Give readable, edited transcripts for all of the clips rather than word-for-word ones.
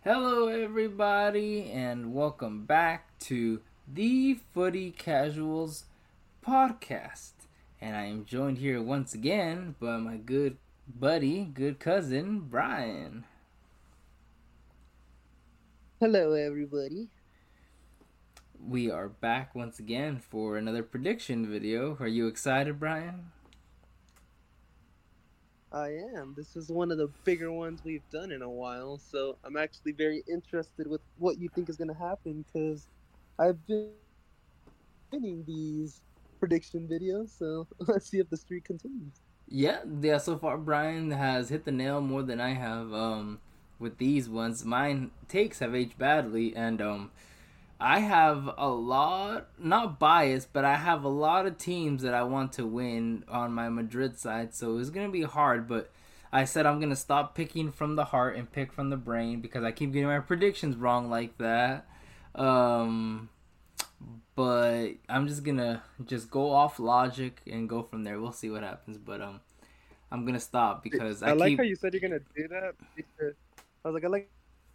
Hello, everybody, and welcome back to the Footy Casuals podcast. And I am joined here once again by my good buddy, good cousin, Brian. Hello, everybody. We are back once again for another prediction video. Are you excited, Brian? I am. This is one of the bigger ones we've done in a while, so I'm actually very interested with what you think is going to happen because I've been winning these prediction videos, so let's see if the streak continues. Yeah. So far, Brian has hit the nail more than I have with these ones. Mine takes have aged badly, and I have a lot, not biased, but I have a lot of teams that I want to win on my Madrid side, so it's going to be hard, but I said I'm going to stop picking from the heart and pick from the brain because I keep getting my predictions wrong like that. But I'm just going to just go off logic and go from there. We'll see what happens, but I'm going to stop because I like how you said you're going to do that. Because I was like, I like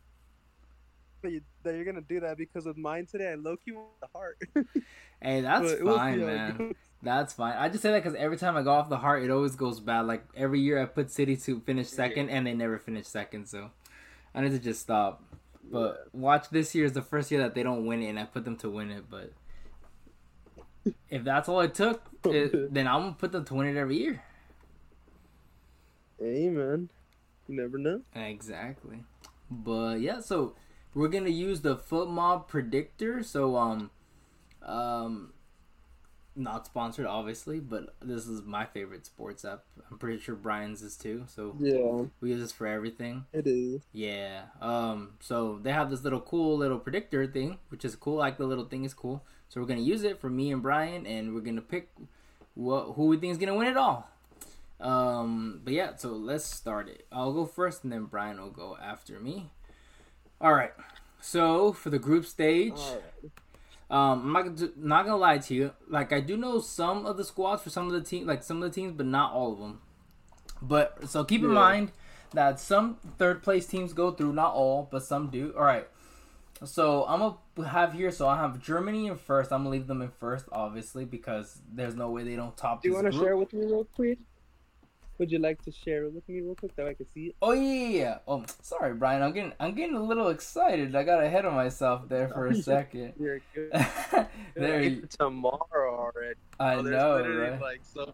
that you're gonna do that because with mine today, I low-key want the heart. Hey, that's fine, man. That's fine. I just say that because every time I go off the heart, it always goes bad. Like every year, I put City to finish second, and they never finish second. So I need to just stop. But watch, this year is the first year that they don't win it, and I put them to win it. But if that's all it took, then I'm gonna put them to win it every year. Hey, man, you never know. Exactly. But yeah, so we're gonna use the FootMob predictor. So not sponsored obviously, but this is my favorite sports app. I'm pretty sure Brian's is too. So yeah, we use this for everything. It is. Yeah. So they have this cool little predictor thing, which is cool. Like the little thing is cool. So we're gonna use it for me and Brian, and we're gonna pick who we think is gonna win it all. But yeah, so let's start it. I'll go first, and then Brian will go after me. All right. So for the group stage, I'm not gonna lie to you. Like I do know some of the squads for some of the teams, but not all of them. But so keep in mind that some third place teams go through, not all, but some do. All right. So I'm gonna have here. So I have Germany in first. I'm gonna leave them in first, obviously, because there's no way they don't top. Do you want to share with me real quick? Would you like to share it with me real quick so I can see it? Oh yeah. Oh, sorry, Brian. I'm getting a little excited. I got ahead of myself there for a second. You're good. There. Tomorrow already. I know, right? Like so.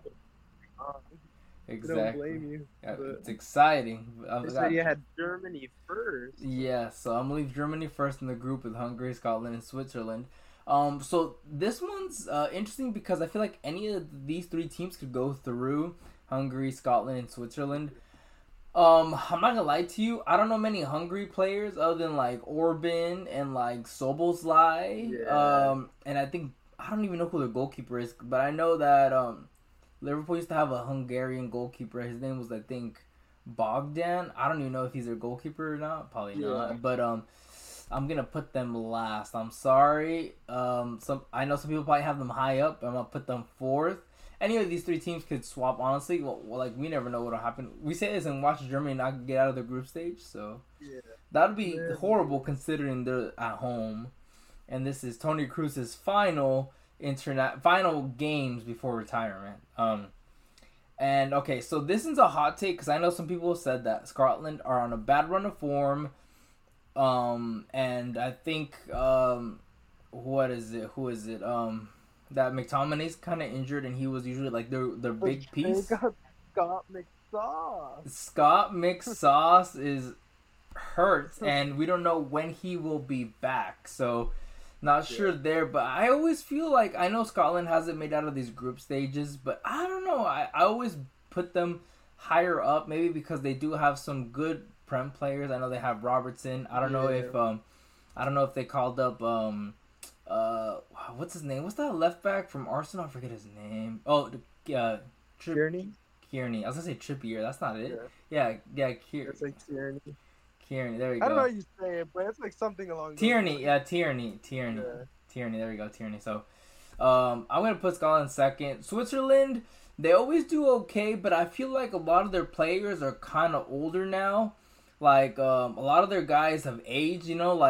Exactly. Don't blame you. It's exciting. So you had Germany first. Yeah. So I'm gonna leave Germany first in the group with Hungary, Scotland, and Switzerland. So this one's interesting because I feel like any of these three teams could go through. Hungary, Scotland, and Switzerland. I'm not gonna lie to you. I don't know many Hungary players other than like Orban and like Soboslai. Yeah. And I don't even know who their goalkeeper is, but I know that Liverpool used to have a Hungarian goalkeeper. His name was, I think, Bogdan. I don't even know if he's their goalkeeper or not. Probably not. But I'm gonna put them last. I'm sorry. I know some people probably have them high up. I'm gonna put them fourth. Any of these three teams could swap, honestly. Well, like, we never know what'll happen. We say this and watch Germany not get out of the group stage, so that would be horrible considering they're at home. And this is Toni Kroos's final games before retirement. And okay, so this is a hot take because I know some people have said that Scotland are on a bad run of form. And I think who is it? That McTominay's kind of injured, and he was usually like their big piece. They got Scott McSauce. Scott McSauce is hurt, and we don't know when he will be back. So, not sure there. But I always feel like I know Scotland hasn't made out of these group stages, but I don't know. I always put them higher up, maybe because they do have some good Prem players. I know they have Robertson. I don't know if they called up what's his name? What's that left back from Arsenal? I forget his name. Oh, Kearney. I was gonna say Trippier. That's not it. Yeah. It's like Tierney. Tierney. There you go. I don't know how you say it, but it's like something along. Tierney. Yeah, Tierney. Tierney. There we go. Tierney. So, I'm gonna put Scotland second. Switzerland. They always do okay, but I feel like a lot of their players are kind of older now. Like a lot of their guys have aged.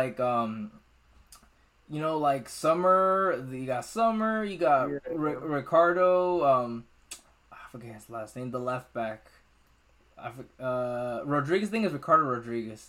Like Summer. You got Summer. You got Ricardo. I forget his last name. The left back. Rodriguez. Thing is Ricardo Rodriguez.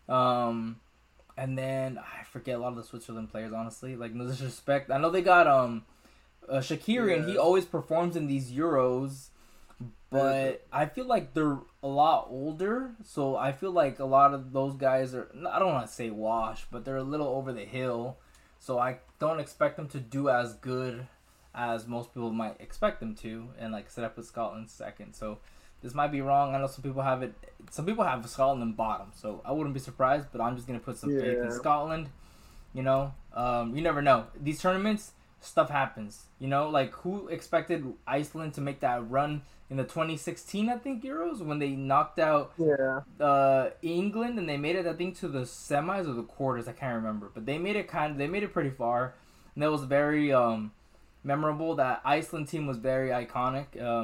And then I forget a lot of the Switzerland players. Honestly, like no disrespect. I know they got Shaqiri, and he always performs in these Euros. But I feel like they're a lot older, so I feel like a lot of those guys are, I don't want to say washed, but they're a little over the hill. So I don't expect them to do as good as most people might expect them to. And like I said, I put Scotland second. So this might be wrong. I know some people have Scotland in bottom. So I wouldn't be surprised, but I'm just going to put some faith in Scotland. You never know. These tournaments, stuff happens. Like who expected Iceland to make that run in the 2016, I think, Euros, when they knocked out England, and they made it, I think, to the semis or the quarters. I can't remember, but they made it pretty far, and that was very memorable. That Iceland team was very iconic.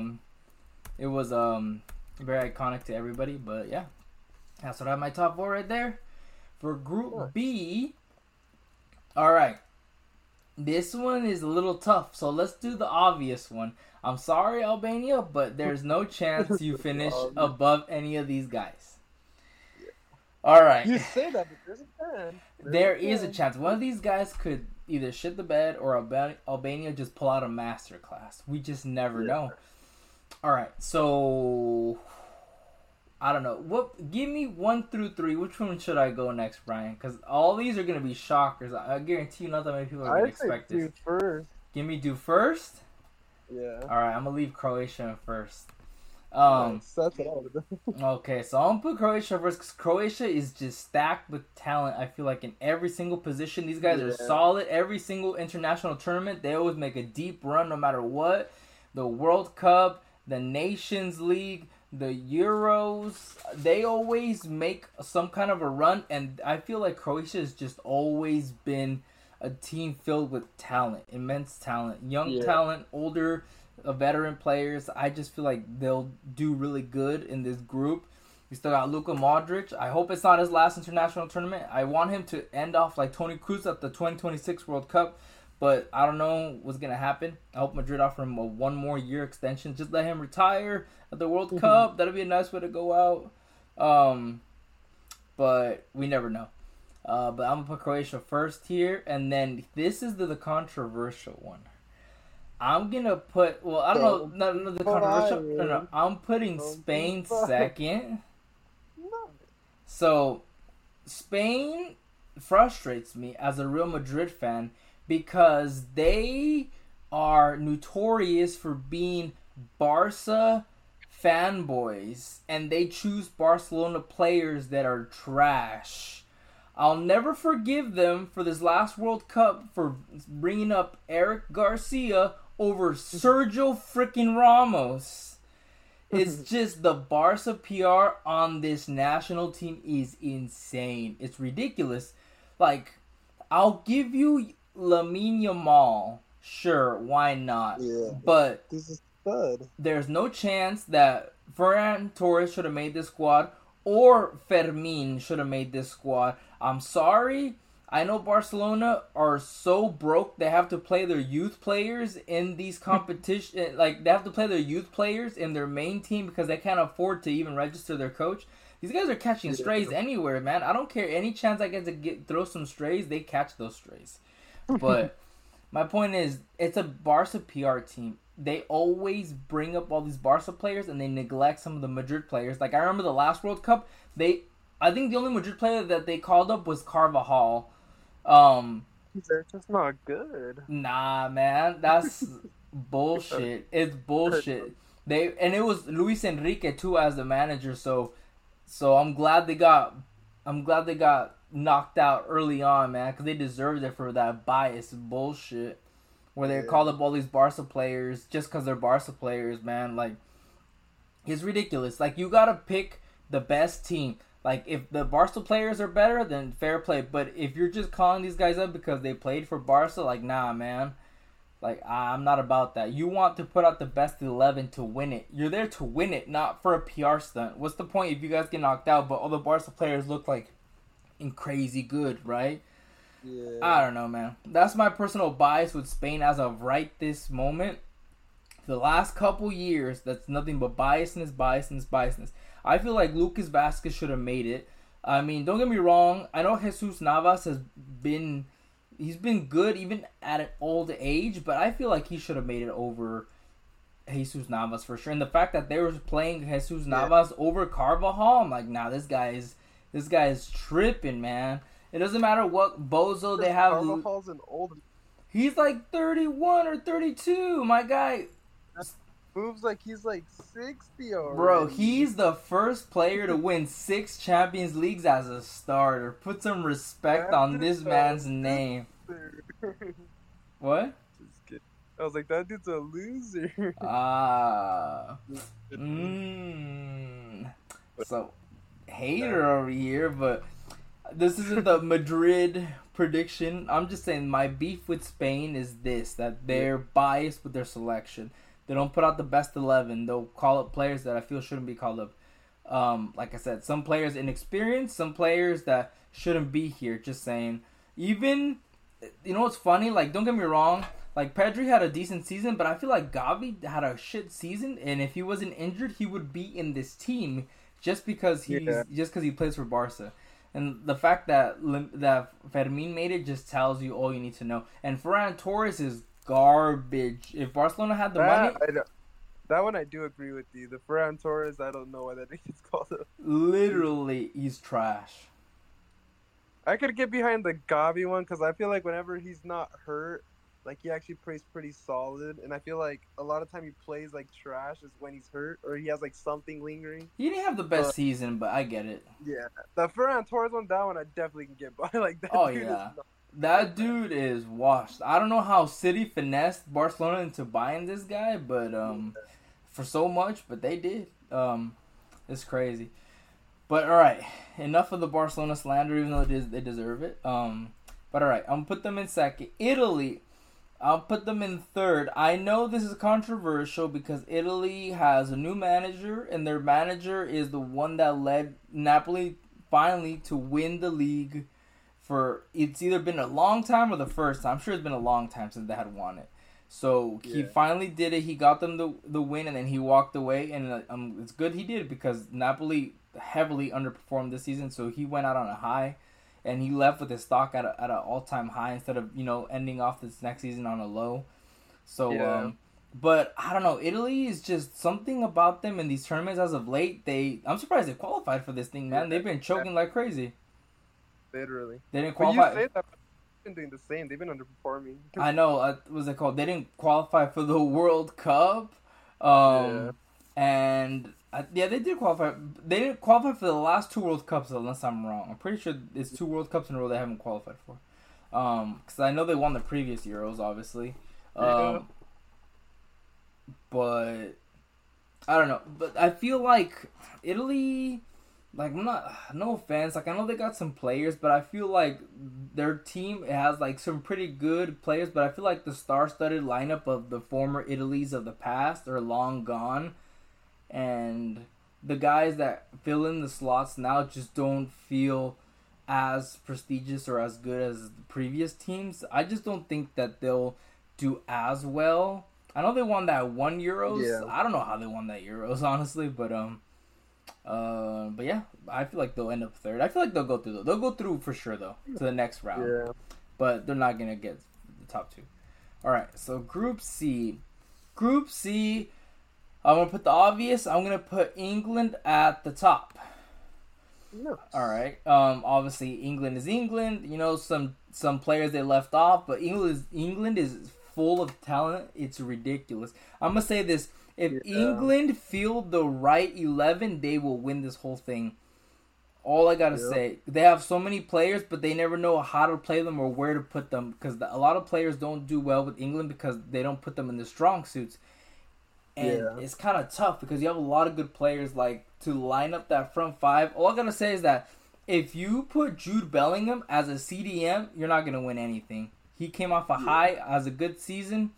It was very iconic to everybody. But yeah, that's what I have my top 4 right there for Group B. All right, this one is a little tough, so let's do the obvious one. I'm sorry, Albania, but there's no chance you finish above any of these guys. All right. You say that, but there's a chance. There is a chance. One of these guys could either shit the bed or Albania just pull out a masterclass. We just never know. All right, so I don't know. Give me 1 through 3. Which one should I go next, Brian? Because all these are gonna be shockers. I guarantee you, not that many people are gonna expect this. First. Give me do first. Yeah. All right, I'm gonna leave Croatia in first. That's what I would do. Okay, so I'm gonna put Croatia first because Croatia is just stacked with talent. I feel like in every single position, these guys are solid. Every single international tournament, they always make a deep run, no matter what. The World Cup, the Nations League, the Euros, they always make some kind of a run, and I feel like Croatia has just always been a team filled with talent, immense talent, young talent, older, veteran players. I just feel like they'll do really good in this group. We still got Luka Modric. I hope it's not his last international tournament. I want him to end off like Toni Kroos at the 2026 World Cup, but I don't know what's going to happen. I hope Madrid offer him a 1 more year extension. Just let him retire at the World Cup. That'll be a nice way to go out. But we never know. But I'm going to put Croatia first here. And then this is the controversial one. I'm going to put... Well, I don't know. Not the controversial. No. I'm putting Spain second. So, Spain frustrates me as a Real Madrid fan because they are notorious for being Barca fanboys. And they choose Barcelona players that are trash. I'll never forgive them for this last World Cup for bringing up Eric Garcia over Sergio freaking Ramos. It's just the Barca PR on this national team is insane. It's ridiculous. Like, I'll give you Lamine Yamal. Sure, why not? Yeah, but this is good. There's no chance that Ferran Torres should have made this squad or Fermin should have made this squad. I'm sorry. I know Barcelona are so broke they have to play their youth players in these competitions. Like, they have to play their youth players in their main team because they can't afford to even register their coach. These guys are catching strays anywhere, man. I don't care. Any chance I get to throw some strays, they catch those strays. But my point is, it's a Barca PR team. They always bring up all these Barca players and they neglect some of the Madrid players. Like, I remember the last World Cup, I think the only Madrid player that they called up was Carvajal. They're just not good. Nah, man, that's bullshit. It's bullshit. It was Luis Enrique too as the manager. So I'm glad they got knocked out early on, man, because they deserved it for that biased bullshit where they called up all these Barca players just because they're Barca players, man. Like, it's ridiculous. Like, you gotta pick the best team. Like, if the Barca players are better, then fair play. But if you're just calling these guys up because they played for Barca, like, nah, man. Like, I'm not about that. You want to put out the best 11 to win it. You're there to win it, not for a PR stunt. What's the point if you guys get knocked out, but all the Barca players look like crazy good, right? Yeah. I don't know, man. That's my personal bias with Spain as of right this moment. The last couple years, that's nothing but biasness. I feel like Lucas Vazquez should have made it. I mean, don't get me wrong. I know Jesus Navas he's been good even at an old age, but I feel like he should have made it over Jesus Navas for sure. And the fact that they were playing Jesus Navas over Carvajal, I'm like, nah, this guy is tripping, man. It doesn't matter what bozo they have. Carvajal's an old. He's like 31 or 32, my guy. Moves like he's like 60 already. Bro, he's the first player to win 6 Champions Leagues as a starter. Put some respect on this man's name. What? Just kidding. I was like, that dude's a loser. So, hater over here, but this isn't the Madrid prediction. I'm just saying my beef with Spain is this, that they're biased with their selection. They don't put out the best 11. They'll call up players that I feel shouldn't be called up. Like I said, some players inexperienced, some players that shouldn't be here. Just saying. Even, you know what's funny? Like, don't get me wrong. Like, Pedri had a decent season, but I feel like Gavi had a shit season. And if he wasn't injured, he would be in this team just because he plays for Barca. And the fact that Fermin made it just tells you all you need to know. And Ferran Torres is garbage. If Barcelona had the money, that one I do agree with you. The Ferran Torres, I don't know why that is called. Literally, he's trash. I could get behind the Gavi one because I feel like whenever he's not hurt, like he actually plays pretty solid. And I feel like a lot of time he plays like trash is when he's hurt or he has like something lingering. He didn't have the best season, but I get it. Yeah, the Ferran Torres one, that one I definitely can get by. Like that. Oh yeah. That dude is washed. I don't know how City finessed Barcelona into buying this guy, but for so much, but they did. It's crazy. But all right, enough of the Barcelona slander, even though they deserve it. But all right, I'm gonna put them in second. Italy, I'll put them in third. I know this is controversial because Italy has a new manager, and their manager is the one that led Napoli finally to win the league. It's either been a long time or the first time. I'm sure it's been a long time since they had won it. So he finally did it. He got them the win, and then he walked away. And it's good he did because Napoli heavily underperformed this season. So he went out on a high, and he left with his stock at an all-time high instead of ending off this next season on a low. So but I don't know. Italy is just something about them in these tournaments as of late. I'm surprised they qualified for this thing, man. They've been choking like crazy. Literally. They didn't qualify. You say that, but they've been doing the same. They've been underperforming. I know. What was it called? They didn't qualify for the World Cup. And they did qualify. They didn't qualify for the last 2 World Cups, unless I'm wrong. I'm pretty sure it's 2 World Cups in a row they haven't qualified for. Because I know they won the previous Euros, obviously. But I don't know. But I feel like Italy. Like, no offense, like, I know they got some players, but I feel like their team has, like, some pretty good players, but I feel like the star-studded lineup of the former Italys of the past are long gone, and the guys that fill in the slots now just don't feel as prestigious or as good as the previous teams. I just don't think that they'll do as well. I know they won that 1 Euros. Yeah. I don't know how they won that Euros, honestly, but yeah, I feel like they'll end up third. I feel like they'll go through though. They'll go through for sure though to the next round. Yeah. But they're not gonna get the top 2. All right, so Group C. Group C. I'm gonna put the obvious. I'm gonna put England at the top. Nice. All right. Obviously England is England. Some players they left off, but England is full of talent. It's ridiculous. I'm gonna say this. If England field the right 11, they will win this whole thing. All I gotta say, they have so many players, but they never know how to play them or where to put them. Because a lot of players don't do well with England because they don't put them in the strong suits. And it's kind of tough because you have a lot of good players like to line up that front 5. All I gotta say is that if you put Jude Bellingham as a CDM, you're not gonna win anything. He came off a high, has a good season.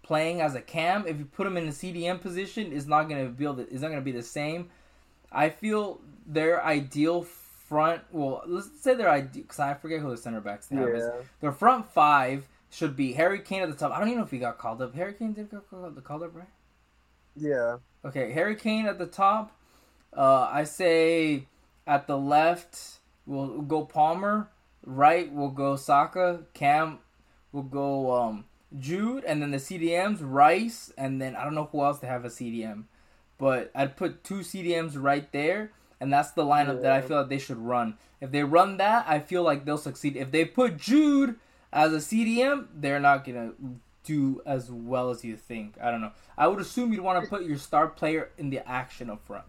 playing as a cam. If you put him in the CDM position, it's not gonna be the same. I feel their ideal front. Well, let's say their ideal, because I forget who the center backs they have is. Their front five should be Harry Kane at the top. I don't even know if he got called up. Harry Kane did get called up, right? Yeah. Okay, Harry Kane at the top. I say at the left we'll go Palmer. Right we'll go Saka. Cam will go Jude, and then the CDMs Rice, and then I don't know who else to have a CDM, but I'd put 2 CDMs right there, and that's the lineup that I feel like they should run. If they run that, I feel like they'll succeed. If they put Jude as a CDM, they're not gonna do as well as you think. I don't know. I would assume you'd want to put your star player in the action up front.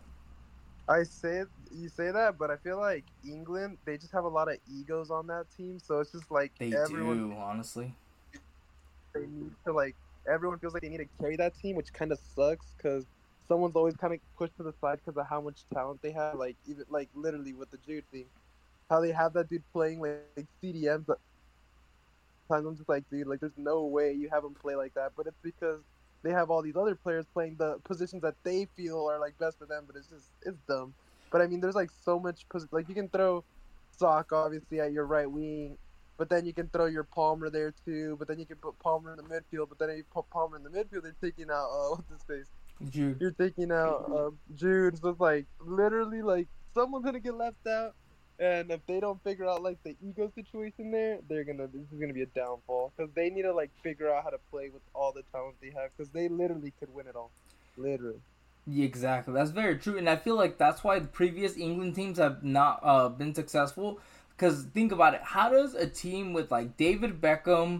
You say that, but I feel like England, they just have a lot of egos on that team, so it's just like everyone do, honestly. They need to everyone feels like they need to carry that team, which kind of sucks because someone's always kind of pushed to the side because of how much talent they have. Like even literally with the Jude thing, how they have that dude playing like CDMs. Sometimes I'm just like, dude, like there's no way you have him play like that. But it's because they have all these other players playing the positions that they feel are like best for them. But it's dumb. But I mean, there's like so much like you can throw Saka obviously at your right wing. But then you can throw your Palmer there too. But then you can put Palmer in the midfield. But then if you put Palmer in the midfield, they're taking out what's his face? Jude. You're taking out Jude. So it's like literally like someone's gonna get left out. And if they don't figure out like the ego situation there, this is gonna be a downfall because they need to like figure out how to play with all the talent they have because they literally could win it all, literally. Yeah, exactly. That's very true, and I feel like that's why the previous England teams have not been successful. Because think about it, how does a team with like David Beckham,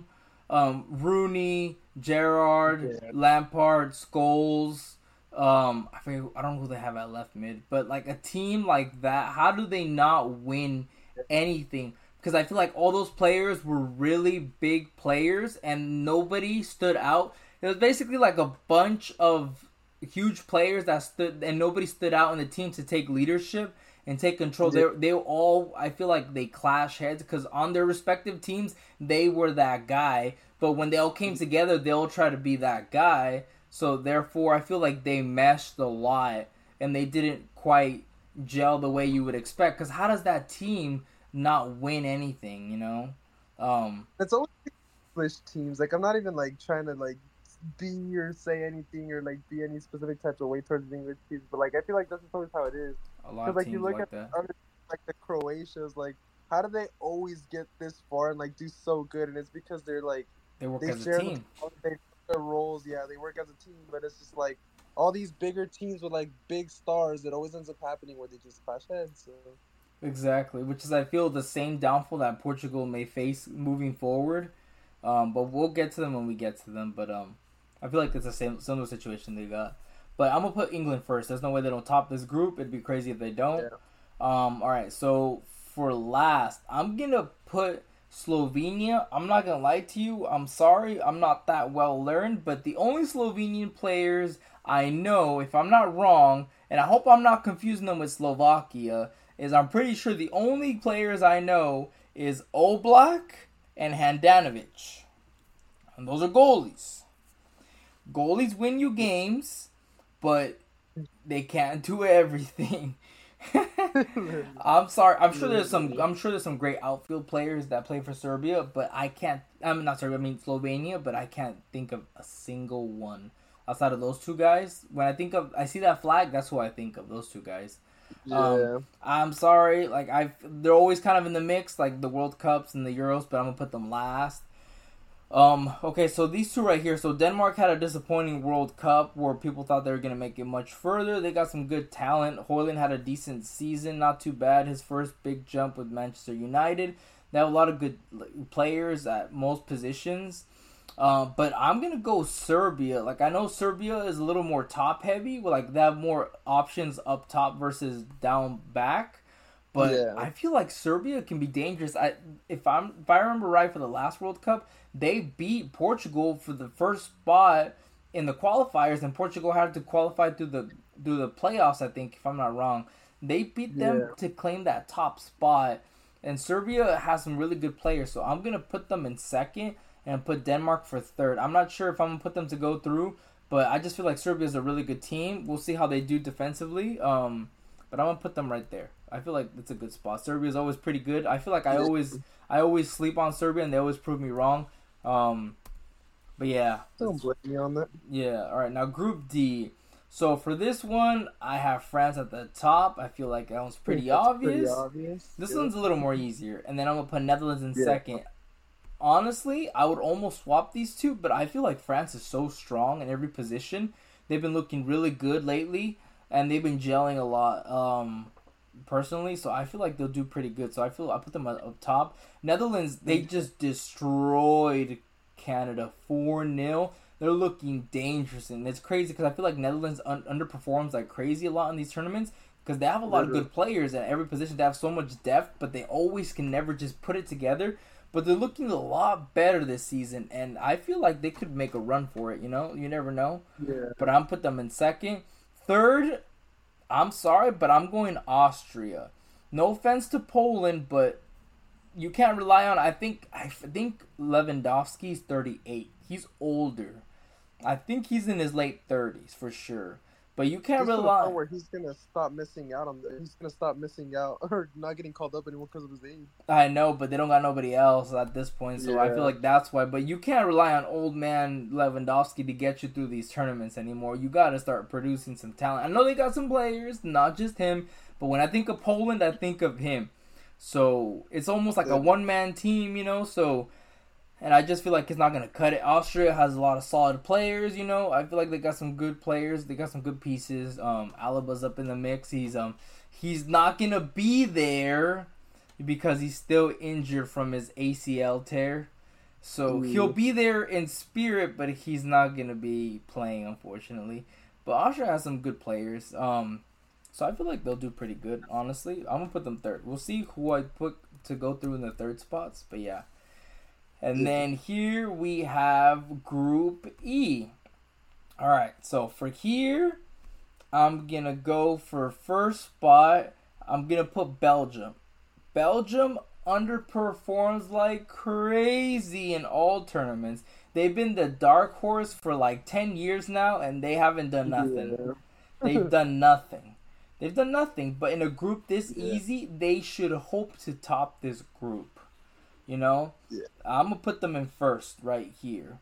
Rooney, Gerrard, Lampard, Scholes, I don't know who they have at left mid, but like a team like that, how do they not win anything? Because I feel like all those players were really big players and nobody stood out. It was basically like a bunch of huge players that stood, and nobody stood out in the team to take leadership and take control. They all, I feel like they clash heads because on their respective teams, they were that guy. But when they all came together, they all try to be that guy. So therefore, I feel like they meshed a lot and they didn't quite gel the way you would expect. Because how does that team not win anything, you know? It's always English teams. Like, I'm not even like trying to like be or say anything or like be any specific type of way towards the English teams. But like, I feel like that's always how it is. A lot of like teams you look like at that. other, like the Croatians, like how do they always get this far and like do so good? And it's because they're like they work as a team. They their roles, they work as a team. But it's just like all these bigger teams with like big stars, it always ends up happening where they just clash heads. So. Exactly, which is I feel the same downfall that Portugal may face moving forward. But we'll get to them when we get to them. But I feel like it's the same similar situation they got. But I'm going to put England first. There's no way they don't top this group. It'd be crazy if they don't. Yeah. All right, so for last, I'm going to put Slovenia. I'm not going to lie to you. I'm sorry. I'm not that well learned. But the only Slovenian players I know, if I'm not wrong, and I hope I'm not confusing them with Slovakia, is I'm pretty sure the only players I know is Oblak and Handanovic. And those are goalies. Goalies win you games, but they can't do everything. I'm sorry. I'm sure there's some great outfield players that play for Serbia, but I can't. I'm not Serbia. I mean Slovenia, but I can't think of a single one outside of those two guys. When I see that flag, that's who I think of. Those two guys. Yeah. I'm sorry. Like they're always kind of in the mix, like the World Cups and the Euros, but I'm gonna put them last. Okay, so these two right here. So Denmark had a disappointing World Cup where people thought they were going to make it much further. They got some good talent. Højlund had a decent season, not too bad. His first big jump with Manchester United. They have a lot of good players at most positions. But I'm going to go Serbia. Like, I know Serbia is a little more top-heavy. Like, they have more options up top versus down back. But yeah. I feel like Serbia can be dangerous. If I remember right, for the last World Cup, they beat Portugal for the first spot in the qualifiers, and Portugal had to qualify through the playoffs, I think, if I'm not wrong. They beat them to claim that top spot, and Serbia has some really good players, so I'm going to put them in second. and put Denmark for third. I'm not sure if I'm gonna put them to go through, but I just feel like Serbia is a really good team. We'll see how they do defensively. But I'm gonna put them right there. I feel like it's a good spot. Serbia is always pretty good. I feel like I always sleep on Serbia, and they always prove me wrong. But yeah, Don't blame me on that. yeah. All right, now Group D. So for this one, I have France at the top. I feel like that one's pretty obvious. This one's a little more easier, and then I'm gonna put Netherlands in second. Honestly, I would almost swap these two, but I feel like France is so strong in every position. They've been looking really good lately, and they've been gelling a lot. Personally, so I feel like they'll do pretty good. So I put them up top. Netherlands, they just destroyed Canada 4-0. They're looking dangerous, and it's crazy because I feel like Netherlands underperforms like crazy a lot in these tournaments because they have a lot of good players at every position. They have so much depth, but they always can never just put it together. But they're looking a lot better this season, and I feel like they could make a run for it. You know, you never know. Yeah. But I'm put them in second. Third, I'm sorry, but I'm going Austria. No offense to Poland, but you can't rely on. I think Lewandowski's 38. He's older. I think he's in his late 30s for sure. But you can't rely. Where he's gonna stop missing out on. He's gonna stop missing out or not getting called up anymore because of his age. I know, but they don't got nobody else at this point, so I feel like that's why. But you can't rely on old man Lewandowski to get you through these tournaments anymore. You got to start producing some talent. I know they got some players, not just him, but when I think of Poland, I think of him. So it's almost like a one-man team, you know. So. And I just feel like it's not going to cut it. Austria has a lot of solid players, you know. I feel like they got some good players. They got some good pieces. Alaba's up in the mix. He's not going to be there because he's still injured from his ACL tear. So he'll be there in spirit, but he's not going to be playing, unfortunately. But Austria has some good players. So I feel like they'll do pretty good, honestly. I'm going to put them third. We'll see who I put to go through in the third spots. But yeah. And then here we have Group E. Alright, so for here, I'm going to go for first spot. I'm going to put Belgium. Belgium underperforms like crazy in all tournaments. They've been the dark horse for like 10 years now, and they haven't done nothing. Yeah. They've done nothing. They've done nothing. But in a group this easy, they should hope to top this group. You know, I'm gonna put them in first right here.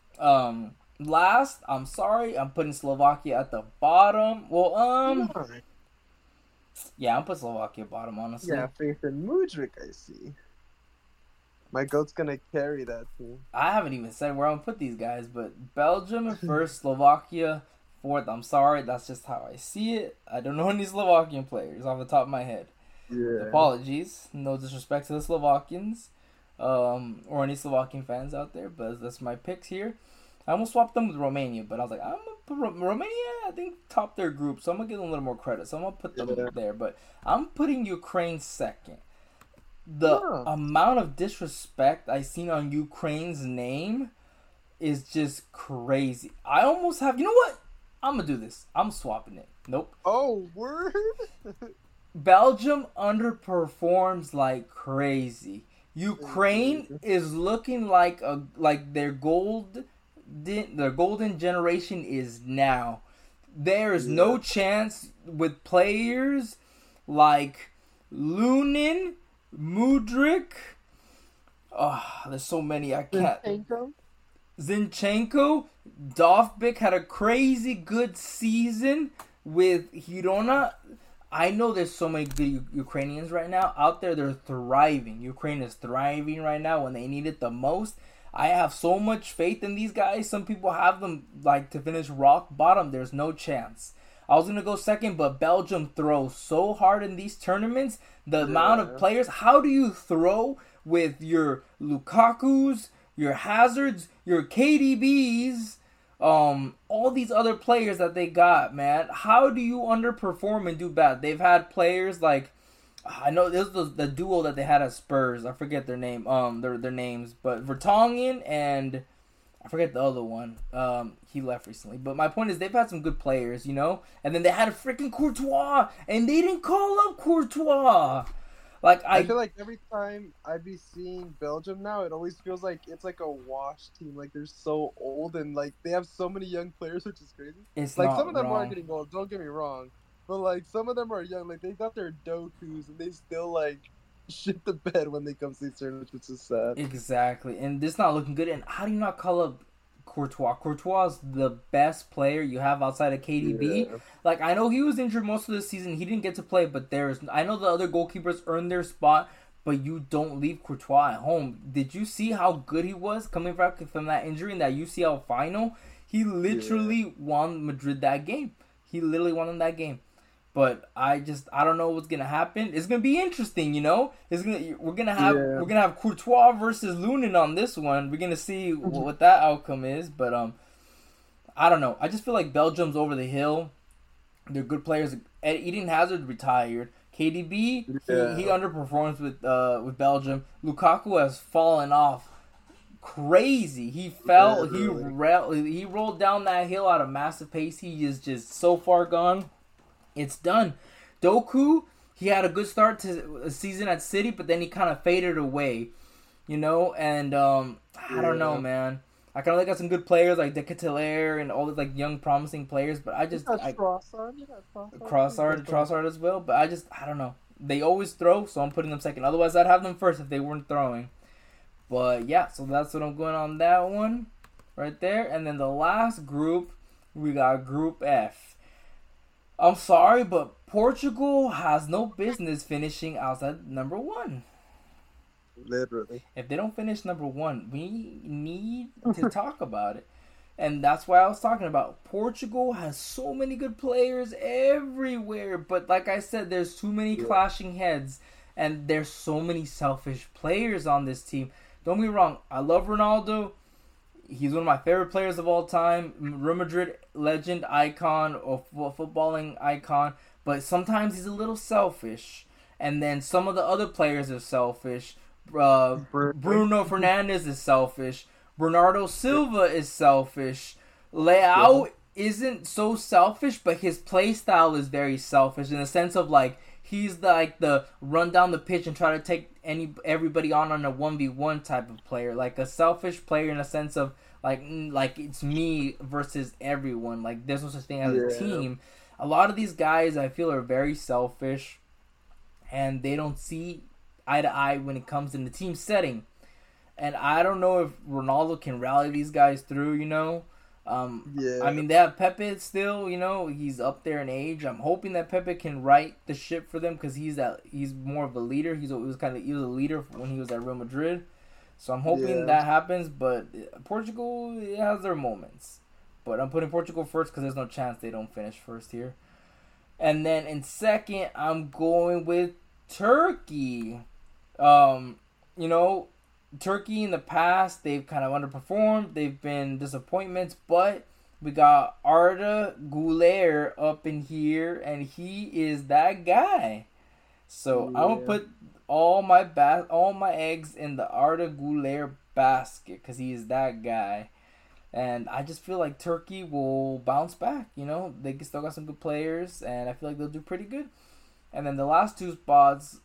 Last, I'm sorry, I'm putting Slovakia at the bottom. Well, yeah, I'm putting Slovakia bottom, honestly. Yeah, faith in Mudryk, I see. My goat's gonna carry that team. I haven't even said where I'm gonna put these guys, but Belgium in first, Slovakia fourth. I'm sorry, that's just how I see it. I don't know any Slovakian players off the top of my head. Yeah. Apologies, no disrespect to the Slovakians. Or any Slovakian fans out there, but that's my picks here. I almost swapped them with Romania, but I was like, I'm gonna put Romania, I think, top their group, so I'm gonna give them a little more credit. So I'm gonna put them there, but I'm putting Ukraine second. The amount of disrespect I seen on Ukraine's name is just crazy. I almost have, you know what? I'm gonna do this. I'm swapping it. Nope. Oh, word? Belgium underperforms like crazy. Ukraine is looking like their golden generation is now. There is no chance with players like Lunin, Mudryk. There's so many I can't. Zinchenko, Dovbyk had a crazy good season with Girona. I know there's so many good Ukrainians right now out there. They're thriving. Ukraine is thriving right now when they need it the most. I have so much faith in these guys. Some people have them like to finish rock bottom. There's no chance. I was going to go second, but Belgium throws so hard in these tournaments. The amount of players. How do you throw with your Lukakus, your Hazards, your KDBs, all these other players that they got, man? How do you underperform and do bad? They've had players like, I know this was the duo that they had at Spurs. I forget their name, their names, but Vertonghen and I forget the other one. He left recently, but my point is they've had some good players, you know. And then they had a freaking Courtois, and they didn't call up Courtois. Like I feel like every time I be seeing Belgium now, it always feels like it's like a wash team. Like they're so old and like they have so many young players, which is crazy. it's Like some not of them are wrong. getting old. Don't get me wrong, but like some of them are young. Like they got their Dokus and they still like shit the bed when they come to these tournaments, which is sad. Exactly, and this not looking good. And how do you not call up Courtois? Courtois is the best player you have outside of KDB. Yeah. Like I know he was injured most of the season; he didn't get to play. But I know the other goalkeepers earned their spot, but you don't leave Courtois at home. Did you see how good he was coming back from that injury in that UCL final? He literally won Madrid that game. He literally won them that game. But I don't know what's gonna happen. It's gonna be interesting, you know. We're gonna have Courtois versus Lunin on this one. We're gonna see what that outcome is. But I don't know. I just feel like Belgium's over the hill. They're good players. Eden Hazard retired. KDB he underperforms with Belgium. Lukaku has fallen off crazy. He fell. He rolled down that hill at a massive pace. He is just so far gone. It's done. Doku, he had a good start to a season at City, but then he kind of faded away, you know. And I don't know, man. I kind of like got some good players like Decatelaire and all these like young promising players, but Trossard as well. But I don't know. They always throw, so I'm putting them second. Otherwise, I'd have them first if they weren't throwing. But yeah, so that's what I'm going on that one, right there. And then the last group, we got Group F. I'm sorry, but Portugal has no business finishing outside number 1. Literally. If they don't finish number 1, we need to talk about it. And that's why I was talking about. Portugal has so many good players everywhere. But like I said, there's too many clashing heads. And there's so many selfish players on this team. Don't get me wrong. I love Ronaldo. He's one of my favorite players of all time. Real Madrid legend, icon, or footballing icon. But sometimes he's a little selfish. And then some of the other players are selfish. Bruno Fernandes is selfish. Bernardo Silva is selfish. Leao isn't so selfish, but his play style is very selfish in the sense of like he's like the run down the pitch and try to take everybody on a 1v1 type of player, like a selfish player in a sense of like it's me versus everyone. Like there's no such thing as a team. A lot of these guys I feel are very selfish, and they don't see eye to eye when it comes in the team setting. And I don't know if Ronaldo can rally these guys through, you know. I mean, they have Pepe still, you know. He's up there in age. I'm hoping that Pepe can right the ship for them because he's more of a leader. He was a leader when he was at Real Madrid. So I'm hoping that happens. But Portugal has their moments. But I'm putting Portugal first because there's no chance they don't finish first here. And then in second, I'm going with Turkey. You know, Turkey in the past, they've kind of underperformed. They've been disappointments, but we got Arda Güler up in here, and he is that guy. So I'm gonna put all my eggs in the Arda Güler basket because he is that guy. And I just feel like Turkey will bounce back. You know, they still got some good players, and I feel like they'll do pretty good. And then the last two spots,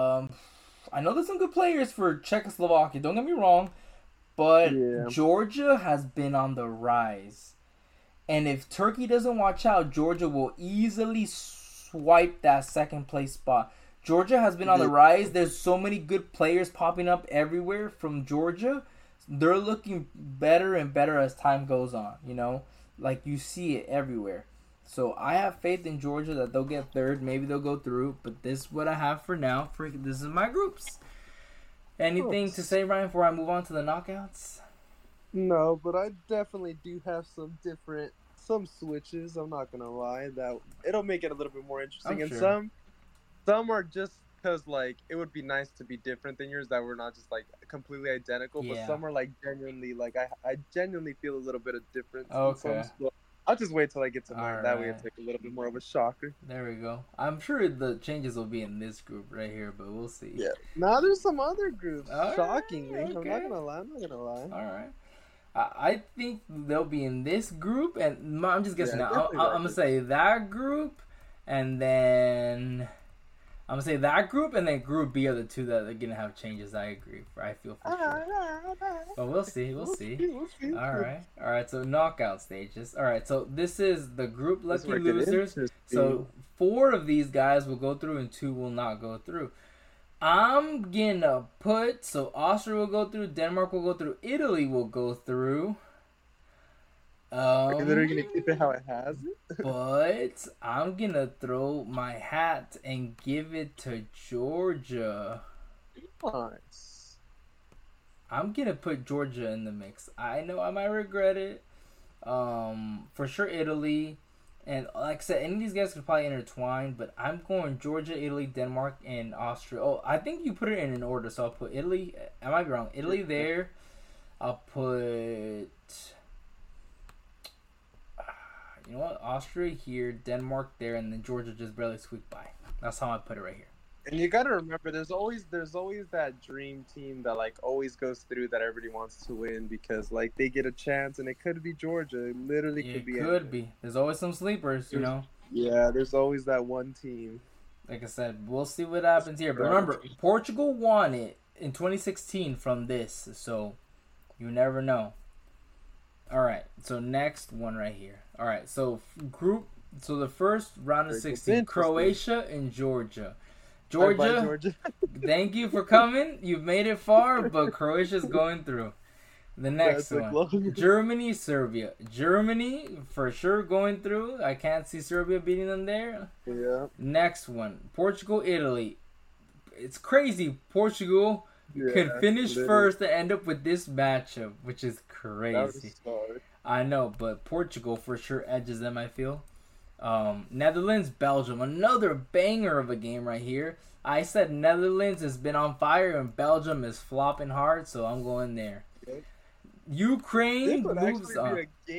I know there's some good players for Czechoslovakia, don't get me wrong, but Georgia has been on the rise. And if Turkey doesn't watch out, Georgia will easily swipe that second place spot. Georgia has been on the rise. There's so many good players popping up everywhere from Georgia. They're looking better and better as time goes on, you know? Like, you see it everywhere. So I have faith in Georgia that they'll get third. Maybe they'll go through. But this is what I have for now. This is my groups. Anything to say, Ryan, before I move on to the knockouts? No, but I definitely do have some switches. I'm not gonna lie. That it'll make it a little bit more interesting. And some are just because like it would be nice to be different than yours, that we're not just like completely identical. Yeah. But some are like genuinely like I genuinely feel a little bit of difference. Okay. I'll just wait till I get to mine. That way it's like a little bit more of a shocker. There we go. I'm sure the changes will be in this group right here, but we'll see. Yeah. Now there's some other groups. Shockingly. Okay. I'm not gonna lie. All right. I think they'll be in this group, and I'm just guessing now. I'm gonna say that group, and then I'm gonna say that group and then Group B are the two that are gonna have changes. I agree. I feel for sure. But we'll see. We'll see. We'll see. All right. So knockout stages. All right. So this is the group lucky losers. So 4 of these guys will go through and 2 will not go through. I'm gonna put so Austria will go through, Denmark will go through, Italy will go through. Are you literally gonna keep it how it has it? But I'm gonna throw my hat and give it to Georgia. Nice. I'm gonna put Georgia in the mix. I know I might regret it. For sure Italy, and like I said, any of these guys could probably intertwine. But I'm going Georgia, Italy, Denmark, and Austria. Oh, I think you put it in an order, so I'll put Italy. I might be wrong. Italy there. I'll put. You know what? Austria here, Denmark there, and then Georgia just barely squeaked by. That's how I put it right here. And you gotta remember, there's always that dream team that like always goes through that everybody wants to win because like they get a chance, and it could be Georgia. It literally could be. It could be. There's always some sleepers, you know. Yeah, there's always that one team. Like I said, we'll see what happens here. But remember, Portugal won it in 2016 from this, so you never know. All right, so next one right here. All right, so the first round of 16, Croatia and Georgia. Georgia, thank you for coming. You've made it far, but Croatia's going through. The next one, Germany, Serbia. Germany, for sure going through. I can't see Serbia beating them there. Yeah. Next one, Portugal, Italy. It's crazy. Portugal could finish first and end up with this matchup, which is crazy. I know, but Portugal for sure edges them, I feel. Netherlands, Belgium. Another banger of a game right here. I said Netherlands has been on fire and Belgium is flopping hard, so I'm going there. Okay. Ukraine moves on.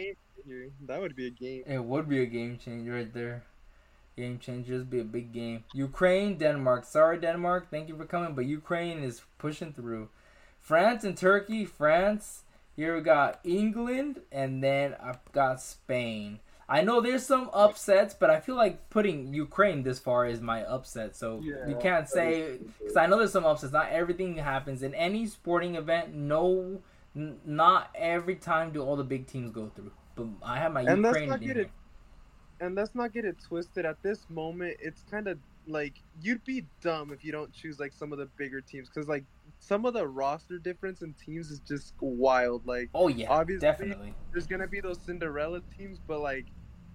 That would be a game. It would be a game changer right there. Game changers be a big game. Ukraine, Denmark. Sorry, Denmark. Thank you for coming, but Ukraine is pushing through. France and Turkey. France. Here we got England, and then I've got Spain. I know there's some upsets, but I feel like putting Ukraine this far is my upset. So you can't say, because I know there's some upsets. Not everything happens in any sporting event. No, not every time do all the big teams go through. But I have my Ukraine in. And let's not get it twisted. At this moment, it's kind of like you'd be dumb if you don't choose like some of the bigger teams, because like some of the roster difference in teams is just wild. Like, oh yeah, obviously, definitely. There's gonna be those Cinderella teams, but like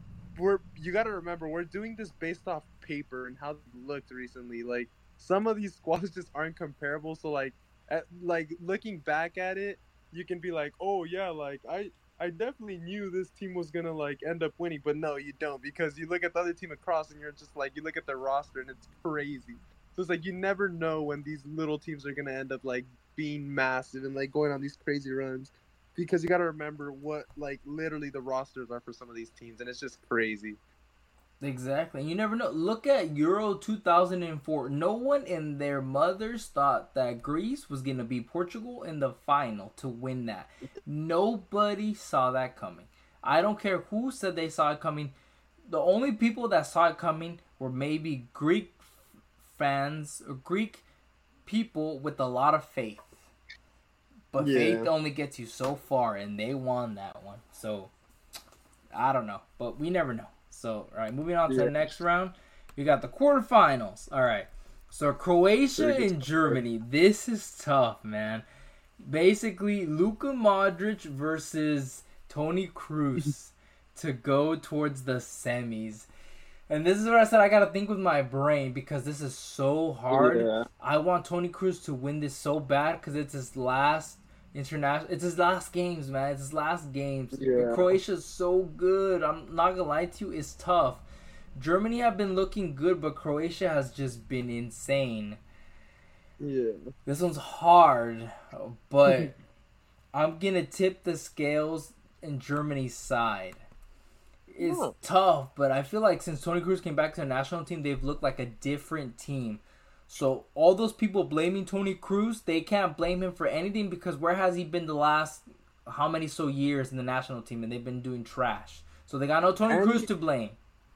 you got to remember we're doing this based off paper and how they looked recently. Like some of these squads just aren't comparable. So like looking back at it, you can be like, oh yeah, like I definitely knew this team was gonna like end up winning, but no, you don't, because you look at the other team across and you're just like, you look at their roster and it's crazy. So it's like you never know when these little teams are gonna end up like being massive and like going on these crazy runs, because you got to remember what like literally the rosters are for some of these teams, and it's just crazy. Exactly. You never know. Look at Euro 2004. No one in their mothers thought that Greece was going to beat Portugal in the final to win that. Nobody saw that coming. I don't care who said they saw it coming. The only people that saw it coming were maybe Greek fans or Greek people with a lot of faith. But faith only gets you so far, and they won that one. So, I don't know. But we never know. So, all right, moving on to the next round. We got the quarterfinals. All right. So, Croatia and Germany. This is tough, man. Basically, Luka Modric versus Toni Kroos to go towards the semis. And this is what I said, I got to think with my brain because this is so hard. Yeah. I want Toni Kroos to win this so bad because it's his last it's his last games, man. It's his last games. Yeah. Croatia's so good. I'm not gonna lie to you, it's tough. Germany have been looking good, but Croatia has just been insane. Yeah. This one's hard, but I'm gonna tip the scales in Germany's side. It's tough, but I feel like since Toni Kroos came back to the national team, they've looked like a different team. So all those people blaming Toni Kroos, they can't blame him for anything because where has he been the last how many years in the national team, and they've been doing trash. So they got no Toni Kroos to blame.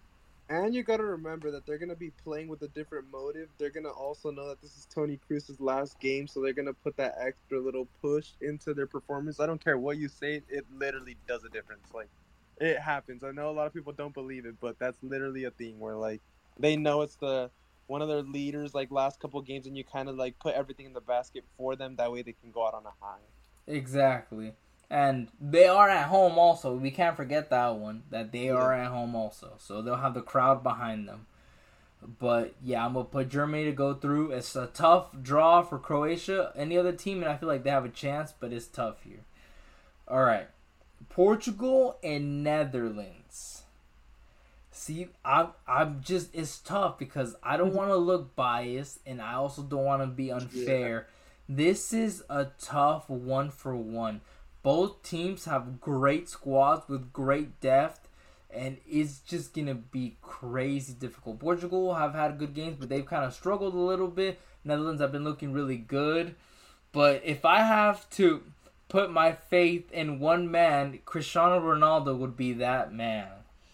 And you got to remember that they're going to be playing with a different motive. They're going to also know that this is Tony Cruz's last game, so they're going to put that extra little push into their performance. I don't care what you say, it literally does a difference. Like, it happens. I know a lot of people don't believe it, but that's literally a thing where, like, they know it's the one of their leaders, like, last couple games, and you kind of, like, put everything in the basket for them. That way they can go out on a high. Exactly. And they are at home also. We can't forget that one, that they are at home also. So they'll have the crowd behind them. But yeah, I'm going to put Germany to go through. It's a tough draw for Croatia. Any other team, and I feel like they have a chance, but it's tough here. All right. Portugal and Netherlands. See, I'm just, it's tough because I don't want to look biased and I also don't want to be unfair. This is a tough 1-for-1. Both teams have great squads with great depth, and it's just going to be crazy difficult. Portugal have had good games, but they've kind of struggled a little bit. Netherlands have been looking really good. But if I have to put my faith in one man, Cristiano Ronaldo would be that man.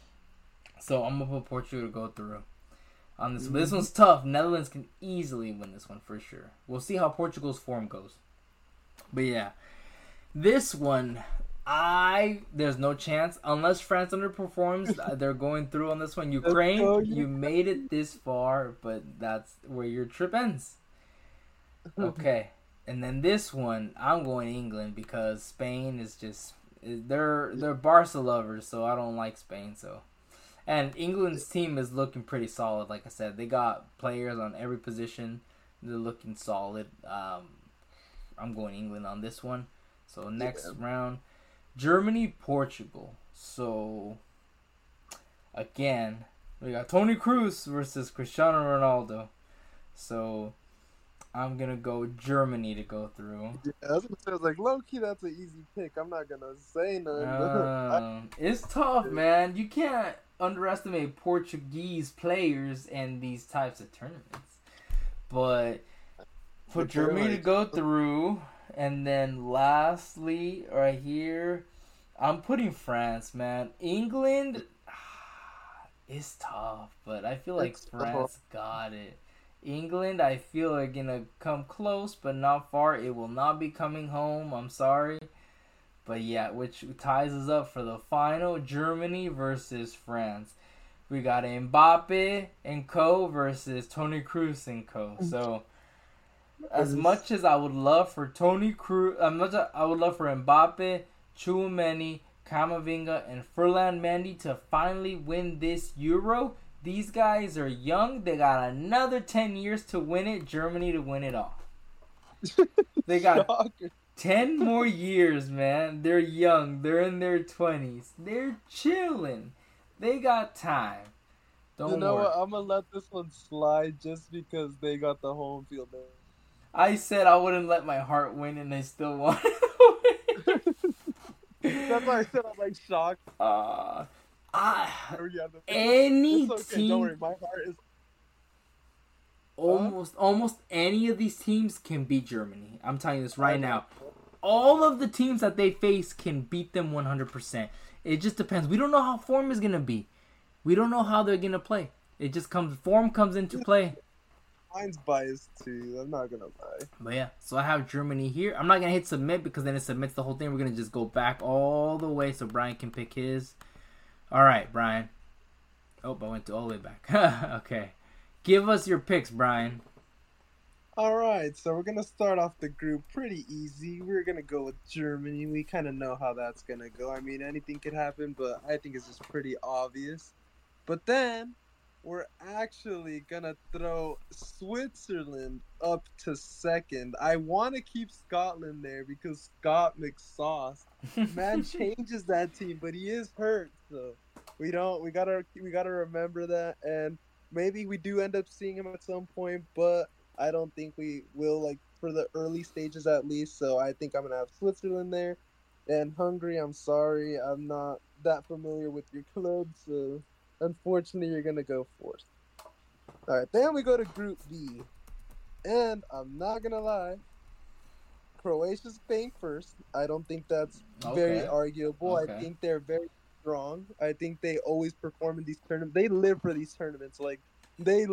So I'm going to put Portugal to go through on this. But this one's tough. Netherlands can easily win this one for sure. We'll see how Portugal's form goes. But yeah. This one, there's no chance. Unless France underperforms, they're going through on this one. Ukraine, you made it this far, but that's where your trip ends. Okay. And then this one, I'm going England because Spain is just... They're Barca lovers, so I don't like Spain, so... And England's team is looking pretty solid, like I said. They got players on every position. They're looking solid. I'm going England on this one. So next round, Germany, Portugal. So again, we got Toni Kroos versus Cristiano Ronaldo. So I'm gonna go Germany to go through. Yeah, I was gonna say, I was like, low key, that's an easy pick. I'm not gonna say nothing. It's tough, man. You can't underestimate Portuguese players in these types of tournaments. But for Germany to go through. And then lastly, right here, I'm putting France, man. England is tough, but I feel like France got it. England, I feel like gonna come close, but not far. It will not be coming home. I'm sorry. But yeah, which ties us up for the final. Germany versus France. We got Mbappe and co versus Toni Kroos and co. So... as much as I would love for Toni Kroos, I would love for Mbappe, Tchouaméni, Camavinga, and Ferland Mendy to finally win this Euro. These guys are young. They got another 10 years to win it. Germany to win it all. They got 10 more years, man. They're young. They're in their 20s. They're chilling. They got time. Don't worry. What? I'm going to let this one slide just because they got the home field there. I said I wouldn't let my heart win, and they still won. That's why I said I'm like shocked. Any team. Don't worry, my heart is. Almost any of these teams can beat Germany. I'm telling you this right now. All of the teams that they face can beat them 100%. It just depends. We don't know how form is gonna be. We don't know how they're gonna play. It just form comes into play. Mine's biased too. I'm not gonna lie. But yeah, so I have Germany here. I'm not gonna hit submit because then it submits the whole thing. We're gonna just go back all the way so Brian can pick his. All right, Brian. Oh, I went all the way back. Okay, give us your picks, Brian. All right, so we're gonna start off the group pretty easy. We're gonna go with Germany. We kind of know how that's gonna go. I mean, anything could happen, but I think it's just pretty obvious. But then we're actually gonna throw Switzerland up to second. I want to keep Scotland there because Scott McSauce, man, changes that team, but he is hurt, so we gotta remember that. And maybe we do end up seeing him at some point, but I don't think we will, like for the early stages at least. So I think I'm gonna have Switzerland there. And Hungary, I'm sorry, I'm not that familiar with your club, so unfortunately, you're going to go fourth. All right, then we go to Group B. And I'm not going to lie, Croatia's playing first. I don't think that's very arguable. Okay. I think they're very strong. I think they always perform in these tournaments. They live for these tournaments. Like they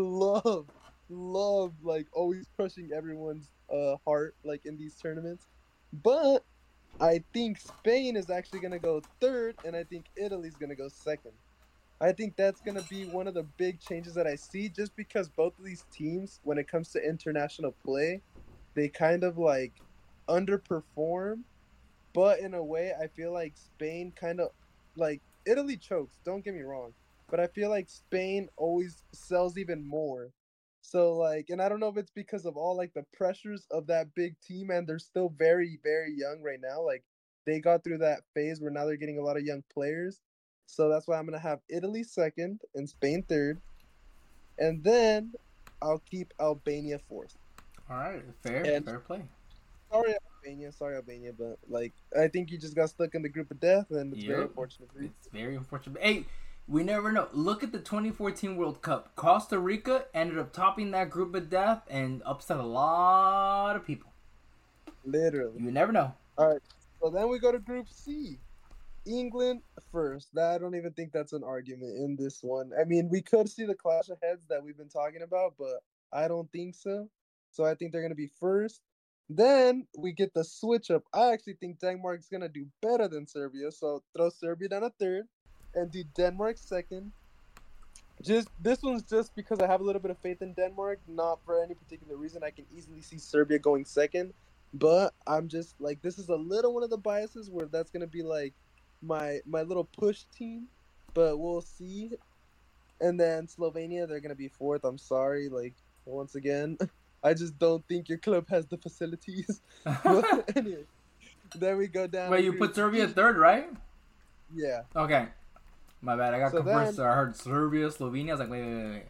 love like always crushing everyone's heart like in these tournaments. But I think Spain is actually gonna go third, and I think Italy's gonna go second. I think that's gonna be one of the big changes that I see, just because both of these teams, when it comes to international play, they kind of like underperform. But in a way, I feel like Spain kind of like Italy chokes. Don't get me wrong, but I feel like Spain always sells even more. So like, and I don't know if it's because of all like the pressures of that big team, and they're still very very young right now. Like they got through that phase where now they're getting a lot of young players. So that's why I'm gonna have Italy second and Spain third, and then I'll keep Albania fourth. All right, fair, And fair play. sorry Albania, but like I think you just got stuck in the group of death, and it's very Yep, unfortunate for you. it's very unfortunate. Hey, we never know. Look at the 2014 World Cup. Costa Rica ended up topping that group of death and upset a lot of people. Literally. You never know. All right. So then we go to Group C. England first. That I don't even think that's an argument in this one. I mean, we could see the clash of heads that we've been talking about, but I don't think so. So I think they're gonna be first. Then we get the switch up. I actually think Denmark's gonna do better than Serbia. So throw Serbia down a third and do Denmark second. Just this one's just because I have a little bit of faith in Denmark, not for any particular reason. I can easily see Serbia going second, but I'm just like this is a little one of the biases where that's gonna be like my little push team, but we'll see. And then Slovenia, they're gonna be fourth. I'm sorry, like once again, I just don't think your club has the facilities. But anyway, then we go down. Wait, to you Group put Serbia D. third, right? Yeah. Okay. My bad. I got So conversed. then, So I heard Serbia, Slovenia. I was like, wait.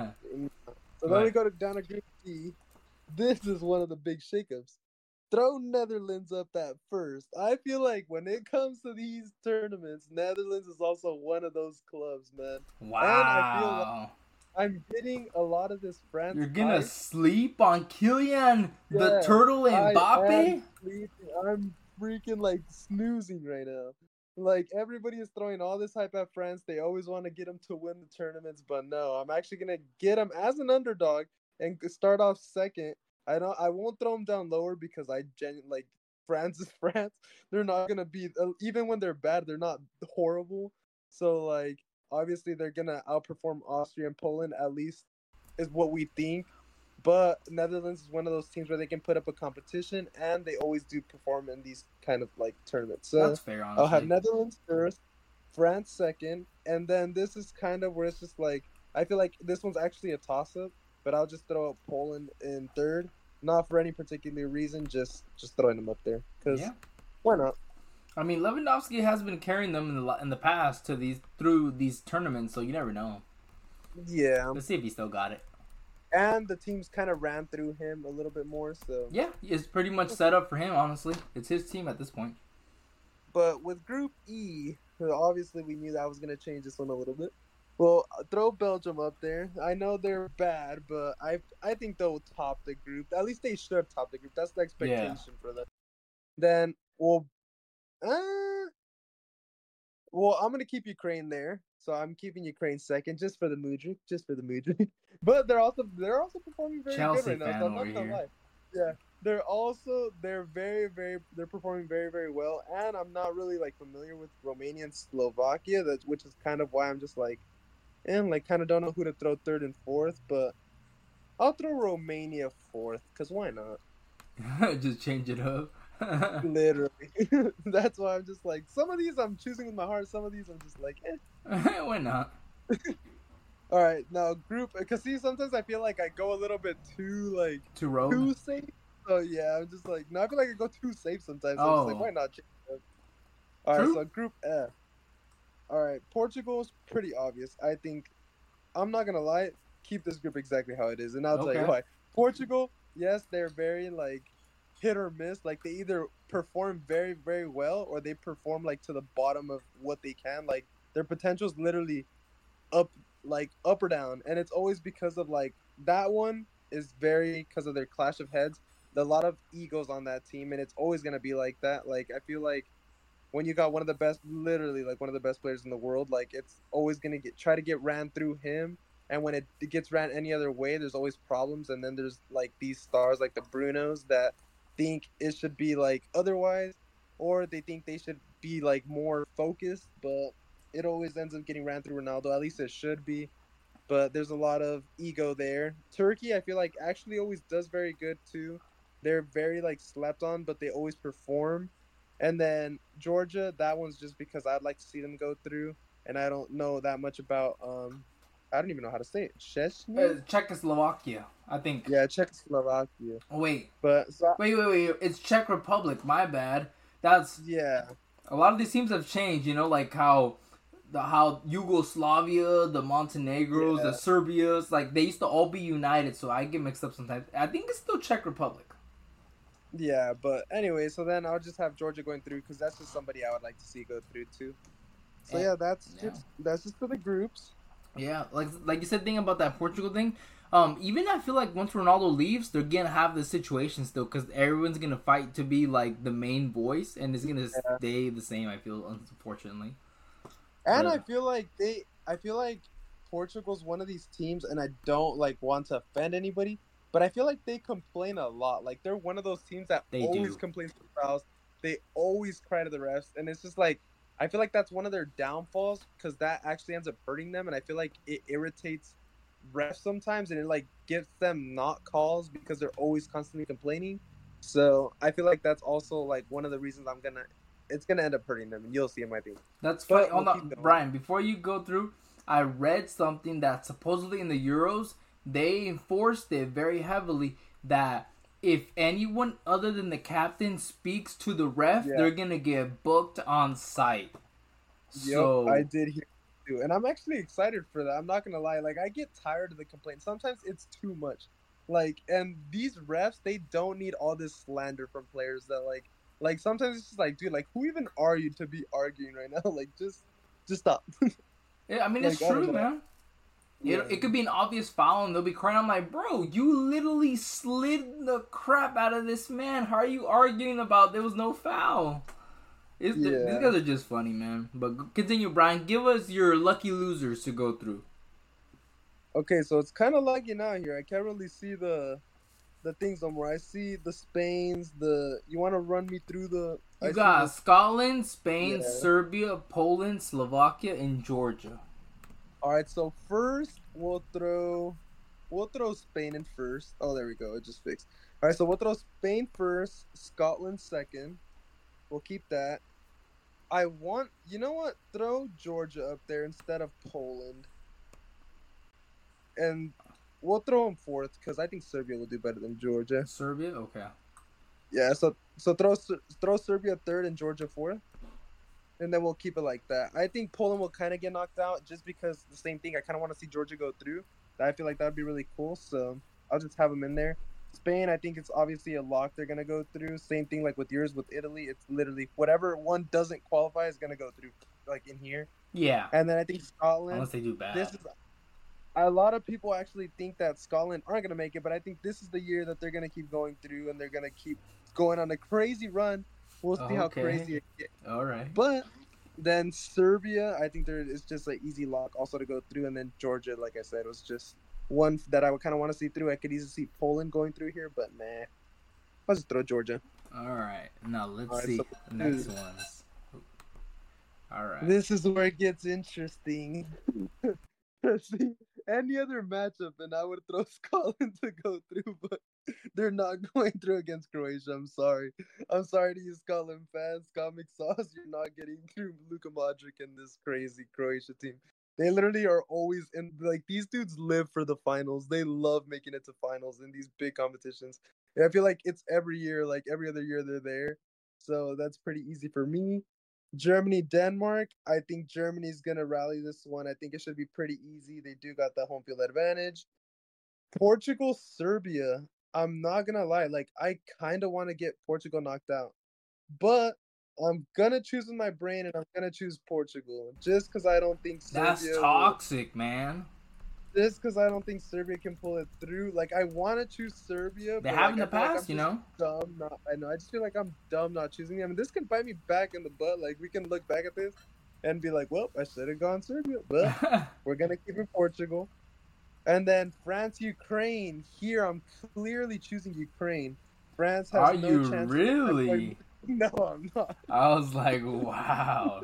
so then we go down to Group D. This is one of the big shakeups. Throw Netherlands up at first. I feel like when it comes to these tournaments, Netherlands is also one of those clubs, man. And I feel like Wow. I'm getting a lot of this France You're gonna hype. sleep on Kylian, the Yeah, turtle I Mbappe? am sleeping. I'm freaking like snoozing right now. Like everybody is throwing all this hype at France. They always want to get them to win the tournaments, but no, I'm actually gonna get them as an underdog and start off second. I won't throw them down lower because I genuinely like France is France. They're not gonna be even when they're bad, they're not horrible. So like obviously they're gonna outperform Austria and Poland at least is what we think. But Netherlands is one of those teams where they can put up a competition and they always do perform in these kind of like tournaments. So That's fair, I'll have honestly. Netherlands first, France second, and then this is kind of where it's just like I feel like this one's actually a toss up, but I'll just throw Poland in third, not for any particular reason, just throwing them up there because Yeah. why not? I mean, Lewandowski has been carrying them in the past to through these tournaments, so you never know. Yeah, Let's see if he still got it. and the teams kind of ran through him a little bit more, so Yeah, it's pretty much set up for him. Honestly, it's his team at this point. But with Group E, obviously we knew that was going to change this one a little bit. Well, throw Belgium up there. I know they're bad, but I think they'll top the group. At least they should top the group. That's the expectation for them. Then, uh, I'm gonna keep Ukraine there. So I'm keeping Ukraine second, just for the Mudryk, But they're also performing very Chelsea good right now. fan So I'm over not gonna here. lie. Yeah, they're performing very very well. And I'm not really like familiar with Romania and Slovakia, which is kind of why I'm just like, and like kind of don't know who to throw third and fourth. But I'll throw Romania fourth, cause why not? Just change it up. Literally, that's why I'm just like some of these I'm choosing with my heart. Some of these I'm just like, Why not? All right, now group because see sometimes I feel like I go a little bit too like To rogue. too safe. So yeah, I'm just like no, I feel like I go too safe sometimes. So I'm just like, why not change it up? All right, True. so Group F. All right, Portugal's pretty obvious. I think I'm not gonna lie, keep this group exactly how it is, and I'll tell you Okay. why. Portugal, yes, they're very like hit or miss. Like they either perform very very well or they perform like to the bottom of what they can. Like their potential's literally up up or down, and it's always because of like that one is very because of their clash of heads. There's a lot of egos on that team, and it's always gonna be like that. Like I feel like when you got one of the best, literally like one of the best players in the world, like it's always gonna try to get ran through him. And when it gets ran any other way, there's always problems. And then there's like these stars like the Brunos that think it should be like otherwise, or they think they should be like more focused, but it always ends up getting ran through Ronaldo. At least it should be. But there's a lot of ego there. Turkey, I feel like actually always does very good too. They're very like slept on, but they always perform. And then Georgia, that one's just because I'd like to see them go through, and I don't know that much about I don't even know how to say it. Chechnya? Czechoslovakia, I think. Yeah, Czechoslovakia. Wait, But so, wait. It's Czech Republic. My bad. That's yeah, a lot of these teams have changed. You know, like how Yugoslavia, the Montenegros, the Serbias, like they used to all be united. So I get mixed up sometimes. I think it's still Czech Republic. Yeah, but anyway, so then I'll just have Georgia going through because that's just somebody I would like to see go through too. So yeah, that's just for the groups. Yeah, like you said, thing about that Portugal thing. Even I feel like once Ronaldo leaves, they're gonna have the situation still because everyone's gonna fight to be like the main voice, and it's gonna stay the same. I feel, unfortunately. And I feel like Portugal's one of these teams, and I don't like want to offend anybody, but I feel like they complain a lot. Like they're one of those teams that always complains to the fouls. They always cry to the refs, and it's just like I feel like that's one of their downfalls because that actually ends up hurting them, and I feel like it irritates refs sometimes, and it like gets them not calls because they're always constantly complaining. So I feel like that's also like one of the reasons it's gonna end up hurting them, and you'll see in my thing. That's funny. Brian, before you go through, I read something that supposedly in the Euros they enforced it very heavily that if anyone other than the captain speaks to the ref, they're gonna get booked on site. So I did hear too, and I'm actually excited for that. I'm not gonna lie, like I get tired of the complaints. Sometimes it's too much. Like, and these refs, they don't need all this slander from players that like sometimes it's just like, dude, like who even are you to be arguing right now? Like just stop. Yeah, I mean it's true, man. Yeah. It could be an obvious foul, and they'll be crying. I'm like, bro, you literally slid the crap out of this man. How are you arguing about there was no foul? These guys are just funny, man. But continue, Brian. Give us your lucky losers to go through. Okay, so it's kind of lucky now here. I can't really see the things no more. I see the Spains. You want to run me through the? You got Scotland, Spain, Serbia, Poland, Slovakia, and Georgia. All right, so first we'll throw Spain in first. Oh, there we go. It just fixed. All right, so we'll throw Spain first, Scotland second. We'll keep that. You know what? Throw Georgia up there instead of Poland. And we'll throw them fourth because I think Serbia will do better than Georgia. Serbia? Okay. Yeah, so throw Serbia third and Georgia fourth. And then we'll keep it like that. I think Poland will kind of get knocked out just because the same thing. I kind of want to see Georgia go through. I feel like that would be really cool. So I'll just have them in there. Spain, I think it's obviously a lock they're going to go through. Same thing like with yours with Italy. It's literally whatever one doesn't qualify is going to go through like in here. Yeah. And then I think Scotland. Unless they do bad. A lot of people actually think that Scotland aren't going to make it, but I think this is the year that they're going to keep going through and they're going to keep going on a crazy run. We'll see how crazy it gets. All right. But then Serbia, I think it's just an easy lock also to go through. And then Georgia, like I said, was just one that I would kind of want to see through. I could easily see Poland going through here, but nah. I'll just throw Georgia. All right. Now let's see the next ones. All right. This is where it gets interesting. See, any other matchup, and I would throw Scotland to go through, but they're not going through against Croatia. I'm sorry. I'm sorry to you, Scotland fans. Comic Sauce, you're not getting through Luka Modric and this crazy Croatia team. They literally are always in, like, these dudes live for the finals. They love making it to finals in these big competitions. And I feel like it's every year, like every other year they're there. So that's pretty easy for me. Germany, Denmark. I think Germany's going to rally this one. I think it should be pretty easy. They do got the home field advantage. Portugal, Serbia. I'm not going to lie. Like, I kind of want to get Portugal knocked out. But I'm going to choose with my brain, and I'm going to choose Portugal. Just because I don't think Serbia... That's toxic, man. Just because I don't think Serbia can pull it through. Like, I want to choose Serbia, They but have like, in I the feel like I'm past, you just know. dumb. Not, I know. I just feel like I'm dumb not choosing them. And this can bite me back in the butt. Like, we can look back at this and be like, well, I should have gone Serbia, but we're gonna keep it Portugal. And then France, Ukraine. Here, I'm clearly choosing Ukraine. France has Are no you chance. really? No, I'm not. I was like, wow.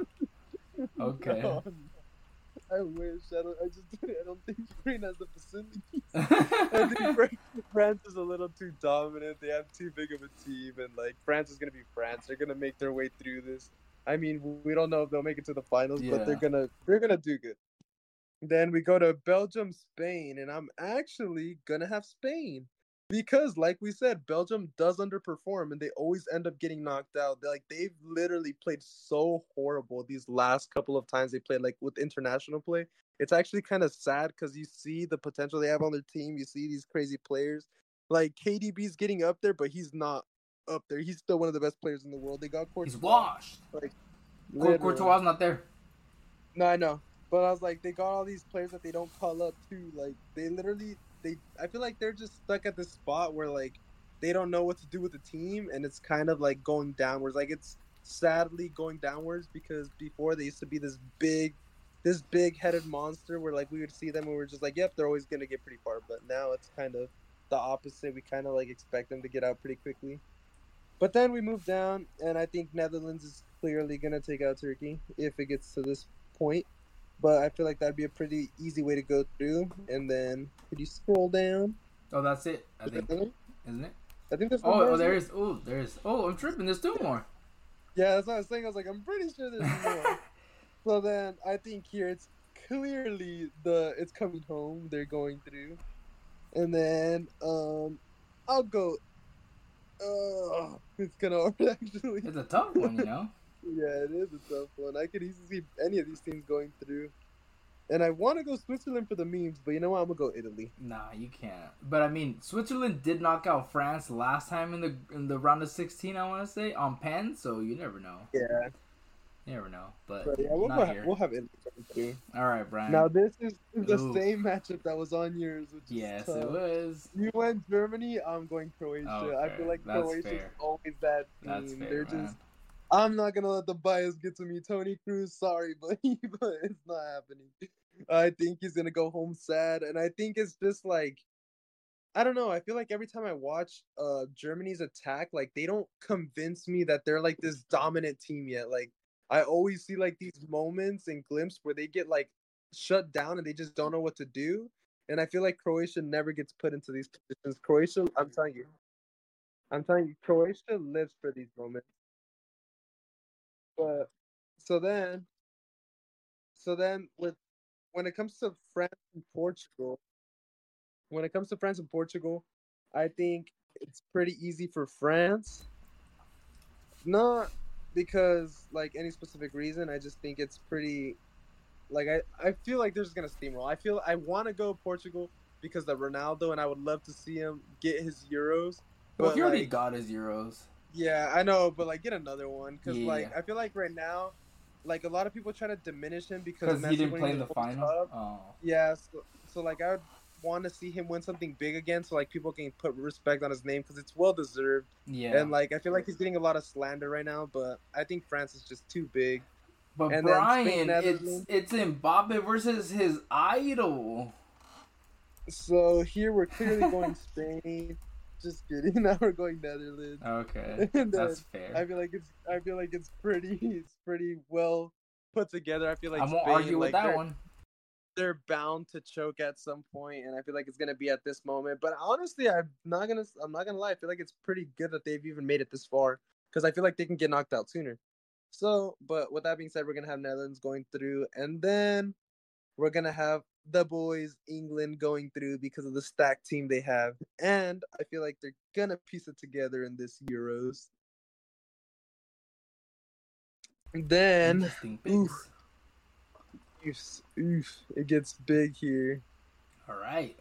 Okay. No, I'm I wish. I don't. I just. I don't think Ukraine has the facilities. I think France is a little too dominant. They have too big of a team, and like France is gonna be France. They're gonna make their way through this. I mean, we don't know if they'll make it to the finals, but they're Yeah. gonna do good. Then we go to Belgium, Spain, and I'm actually gonna have Spain because, like we said, Belgium does underperform, and they always end up getting knocked out. They've literally played so horrible these last couple of times they played, like with international play. It's actually kind of sad because you see the potential they have on their team. You see these crazy players, like KDB's getting up there, but he's not up there. He's still one of the best players in the world. They got Courtois. He's washed. Like Courtois not there. No, I know. But I was like, they got all these players that they don't call up too. Like they literally, I feel like they're just stuck at this spot where like they don't know what to do with the team, and it's kind of like going downwards. Like it's sadly going downwards because before they used to be this big-headed monster where like we would see them and we were just like, yep, they're always gonna get pretty far. But now it's kind of the opposite. We kind of like expect them to get out pretty quickly. But then we move down, and I think Netherlands is clearly gonna take out Turkey if it gets to this point. But I feel like that'd be a pretty easy way to go through. And then, could you scroll down? Oh, that's it. I think, isn't it? I think there's. There is. Oh, there is. Oh, I'm tripping. There's two more. Yeah, that's what I was saying. I was like, I'm pretty sure there's more. So then, I think here it's clearly it's coming home. They're going through, and then I'll go. It's gonna actually. It's a tough one, you know. Yeah, it is a tough one. I could easily see any of these teams going through. And I want to go Switzerland for the memes, but you know what? I'm going to go Italy. Nah, you can't. But I mean, Switzerland did knock out France last time in the round of 16, I want to say, on pen, so you never know. Yeah. You never know. But yeah, we'll have Italy too. All right, Brian. Now, this is the same matchup that was on yours, which yes, is tough. It was. You went Germany, I'm going Croatia. Okay, I feel like Croatia's always that team. That's fair, They're man. just... I'm not gonna let the bias get to me. Tony Cruz, sorry, but it's not happening. I think he's gonna go home sad, and I think it's just like, I don't know. I feel like every time I watch Germany's attack, like they don't convince me that they're like this dominant team yet. Like I always see like these moments and glimpses where they get like shut down and they just don't know what to do. And I feel like Croatia never gets put into these positions. Croatia, I'm telling you, Croatia lives for these moments. But so then when it comes to France and Portugal, I think it's pretty easy for France. Not because like any specific reason. I just think it's pretty. Like I feel like they're just gonna steamroll. I want to go Portugal because of Ronaldo, and I would love to see him get his Euros. Well, he already got his Euros. Yeah, I know, but like get another one because like I feel like right now, like a lot of people try to diminish him because he didn't play in the final. Oh. Yeah, so like I would want to see him win something big again, so like people can put respect on his name because it's well deserved. Yeah, and like I feel like he's getting a lot of slander right now, but I think France is just too big. But and Brian, it's Mbappe versus his idol. So here we're clearly going Spain. Just kidding. Now we're going Netherlands. Okay, that's fair. I feel like it's pretty well put together. I feel like I won't argue with that one. They're bound to choke at some point, and I feel like it's gonna be at this moment. But honestly, I'm not gonna lie. I feel like it's pretty good that they've even made it this far because I feel like they can get knocked out sooner. So, but with that being said, we're gonna have Netherlands going through, and then we're gonna have the boys England going through because of the stacked team they have, and I feel like they're gonna piece it together in this Euros. And then, it gets big here. All right.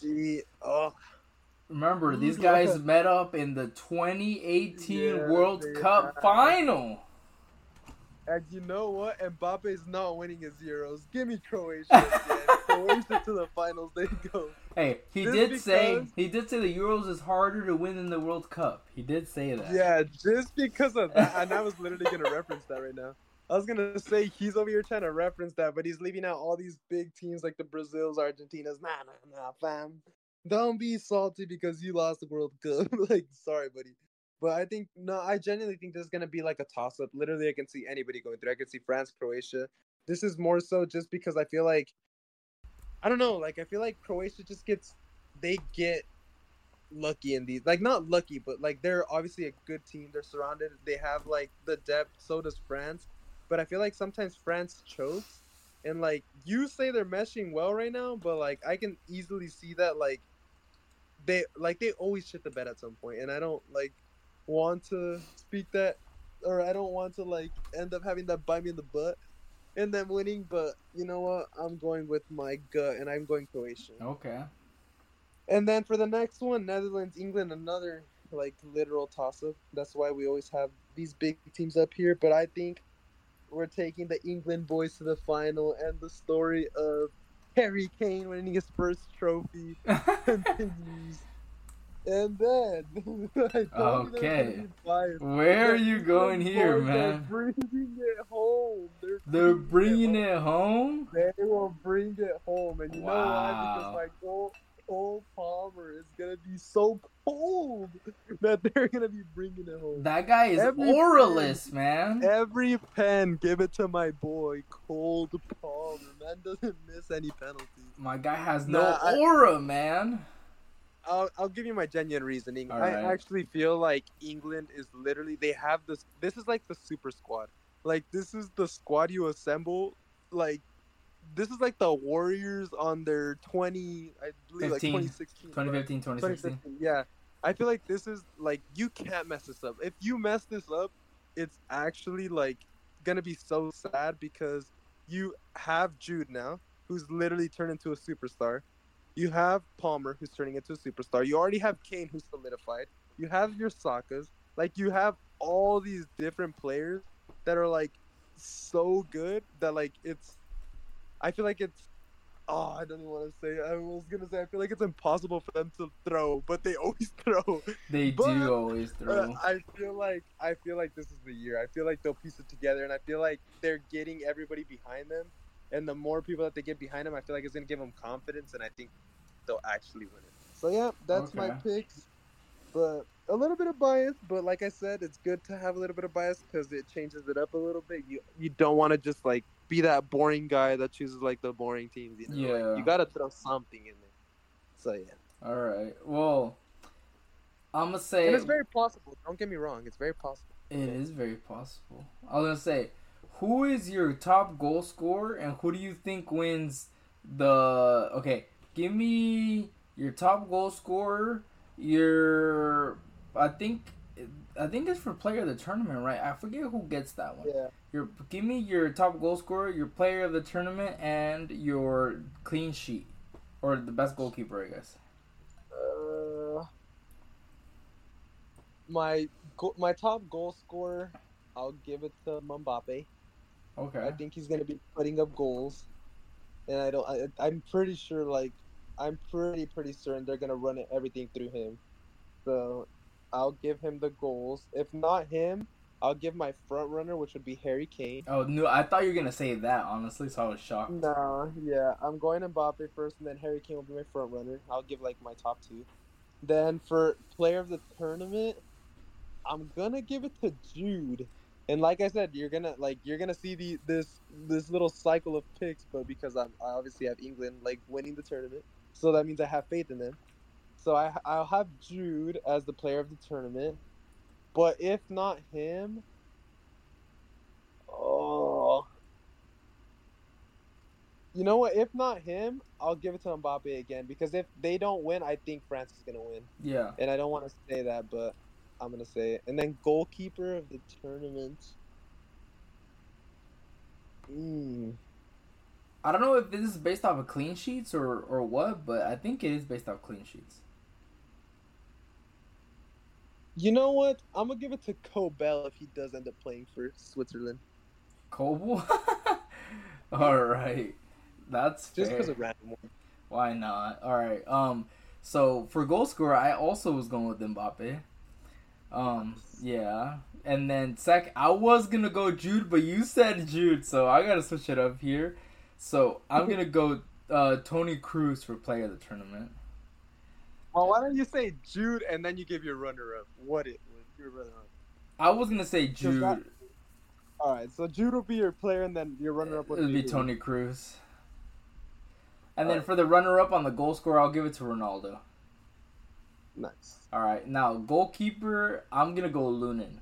Remember, these guys met up in the 2018 World Cup final. And you know what? Mbappe is not winning his Euros. Give me Croatia again. Croatia to the finals. There you go. Hey, he did say the Euros is harder to win than the World Cup. He did say that. Yeah, just because of that, and I was literally gonna reference that right now. I was gonna say he's over here trying to reference that, but he's leaving out all these big teams like the Brazils, Argentinas. Nah, fam. Don't be salty because you lost the World Cup. Like, sorry, buddy. But I genuinely think this is gonna be like a toss-up. Literally, I can see anybody going through. I can see France, Croatia. This is more so just because I feel like, I don't know, like I feel like Croatia just they get lucky in these, like not lucky, but like they're obviously a good team. They're surrounded. They have like the depth. So does France. But I feel like sometimes France chokes, and like you say they're meshing well right now, but like I can easily see that they always shit the bed at some point, and I don't like want to speak that, or I don't want to like end up having that bite me in the butt and them winning. But you know what? I'm going with my gut, and I'm going Croatia. Okay. And then for the next one, Netherlands, England, another like literal toss-up. That's why we always have these big teams up here. But I think we're taking the England boys to the final, and the story of Harry Kane winning his first trophy continues. And then okay, where are you going here, man? They're bringing it home. They're bringing it home. They will bring it home, and you know why? Because my Cole Palmer is gonna be so cold that they're gonna be bringing it home. That guy is auraless, man. Every pen, give it to my boy Cole Palmer. Man doesn't miss any penalties. My guy has no aura, man. I'll give you my genuine reasoning. Right. I actually feel like England is literally, they have this. This is like the super squad. Like this is the squad you assemble. Like this is like the Warriors on their 2016. 2015, 2016. Yeah. I feel like this is like, you can't mess this up. If you mess this up, it's actually like gonna be so sad, because you have Jude now, who's literally turned into a superstar. You have Palmer, who's turning into a superstar. You already have Kane, who's solidified. You have your Sakas. Like, you have all these different players that are like so good that like I feel like it's, I don't even want to say. I was gonna say I feel like it's impossible for them to throw, but they always throw. They do always throw. I feel like this is the year. I feel like they'll piece it together, and I feel like they're getting everybody behind them. And the more people that they get behind them, I feel like it's gonna give them confidence, and I think they'll actually win it. So yeah, that's my picks. But a little bit of bias, but like I said, it's good to have a little bit of bias because it changes it up a little bit. You don't want to just like be that boring guy that chooses like the boring teams. You know? Yeah. Like, you gotta throw something in there. So yeah. All right. Well, I'm gonna say, and it's very possible. Don't get me wrong. It's very possible. It is very possible. I was gonna say, who is your top goal scorer, and who do you think wins the? Okay, give me your top goal scorer. I think it's for player of the tournament, right? I forget who gets that one. Yeah. Give me your top goal scorer, your player of the tournament, and your clean sheet, or the best goalkeeper, I guess. My top goal scorer, I'll give it to Mbappe. Okay. I think he's gonna be putting up goals, and I'm pretty sure, like, I'm pretty certain they're gonna run everything through him. So I'll give him the goals. If not him, I'll give my front runner, which would be Harry Kane. Oh no, I thought you were gonna say that, honestly, so I was shocked. No, yeah, I'm going Mbappe first, and then Harry Kane will be my front runner. I'll give like my top two. Then for player of the tournament, I'm gonna give it to Jude. And like I said, you're gonna see this little cycle of picks, but because I obviously have England like winning the tournament, so that means I have faith in them. So I'll have Jude as the player of the tournament. But if not him, you know what? If not him, I'll give it to Mbappe again, because if they don't win, I think France is gonna win. Yeah. And I don't want to say that, but I'm gonna say it. And then goalkeeper of the tournament. I don't know if this is based off of clean sheets or what, but I think it is based off clean sheets. You know what? I'm gonna give it to Kobel if he does end up playing for Switzerland. Kobel? All right. That's Just fair. because of random one. Why not? All right. So for goal scorer, I also was going with Mbappe. Yeah. And then I was gonna go Jude, but you said Jude, so I gotta switch it up here. So I'm gonna go Tony Cruz for player of the tournament. Well, why don't you say Jude and then you give your runner-up? What it was your runner-up? I was gonna say Jude. All right, so Jude will be your player, and then your runner-up would be Tony Cruz. And All then right. for the runner-up on the goal scorer, I'll give it to Ronaldo. Nice. All right, now goalkeeper, I'm gonna go Lunin.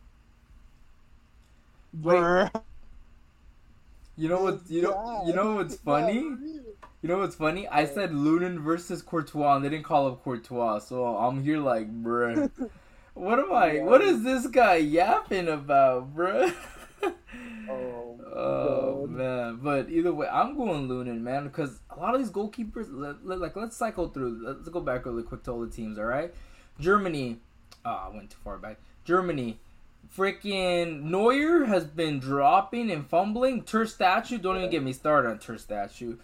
Wait, you know what? You know what's funny? You know what's funny? I said Lunin versus Courtois, and they didn't call up Courtois, so I'm here like, bruh. What am I? What is this guy yapping about, bruh? Oh man! But either way, I'm going Lunin, man, because a lot of these goalkeepers. Let's cycle through. Let's go back really quick to all the teams. All right, Germany. I went too far back. Germany. Freaking Neuer has been dropping and fumbling. Ter Statue, don't even get me started on Ter Statue.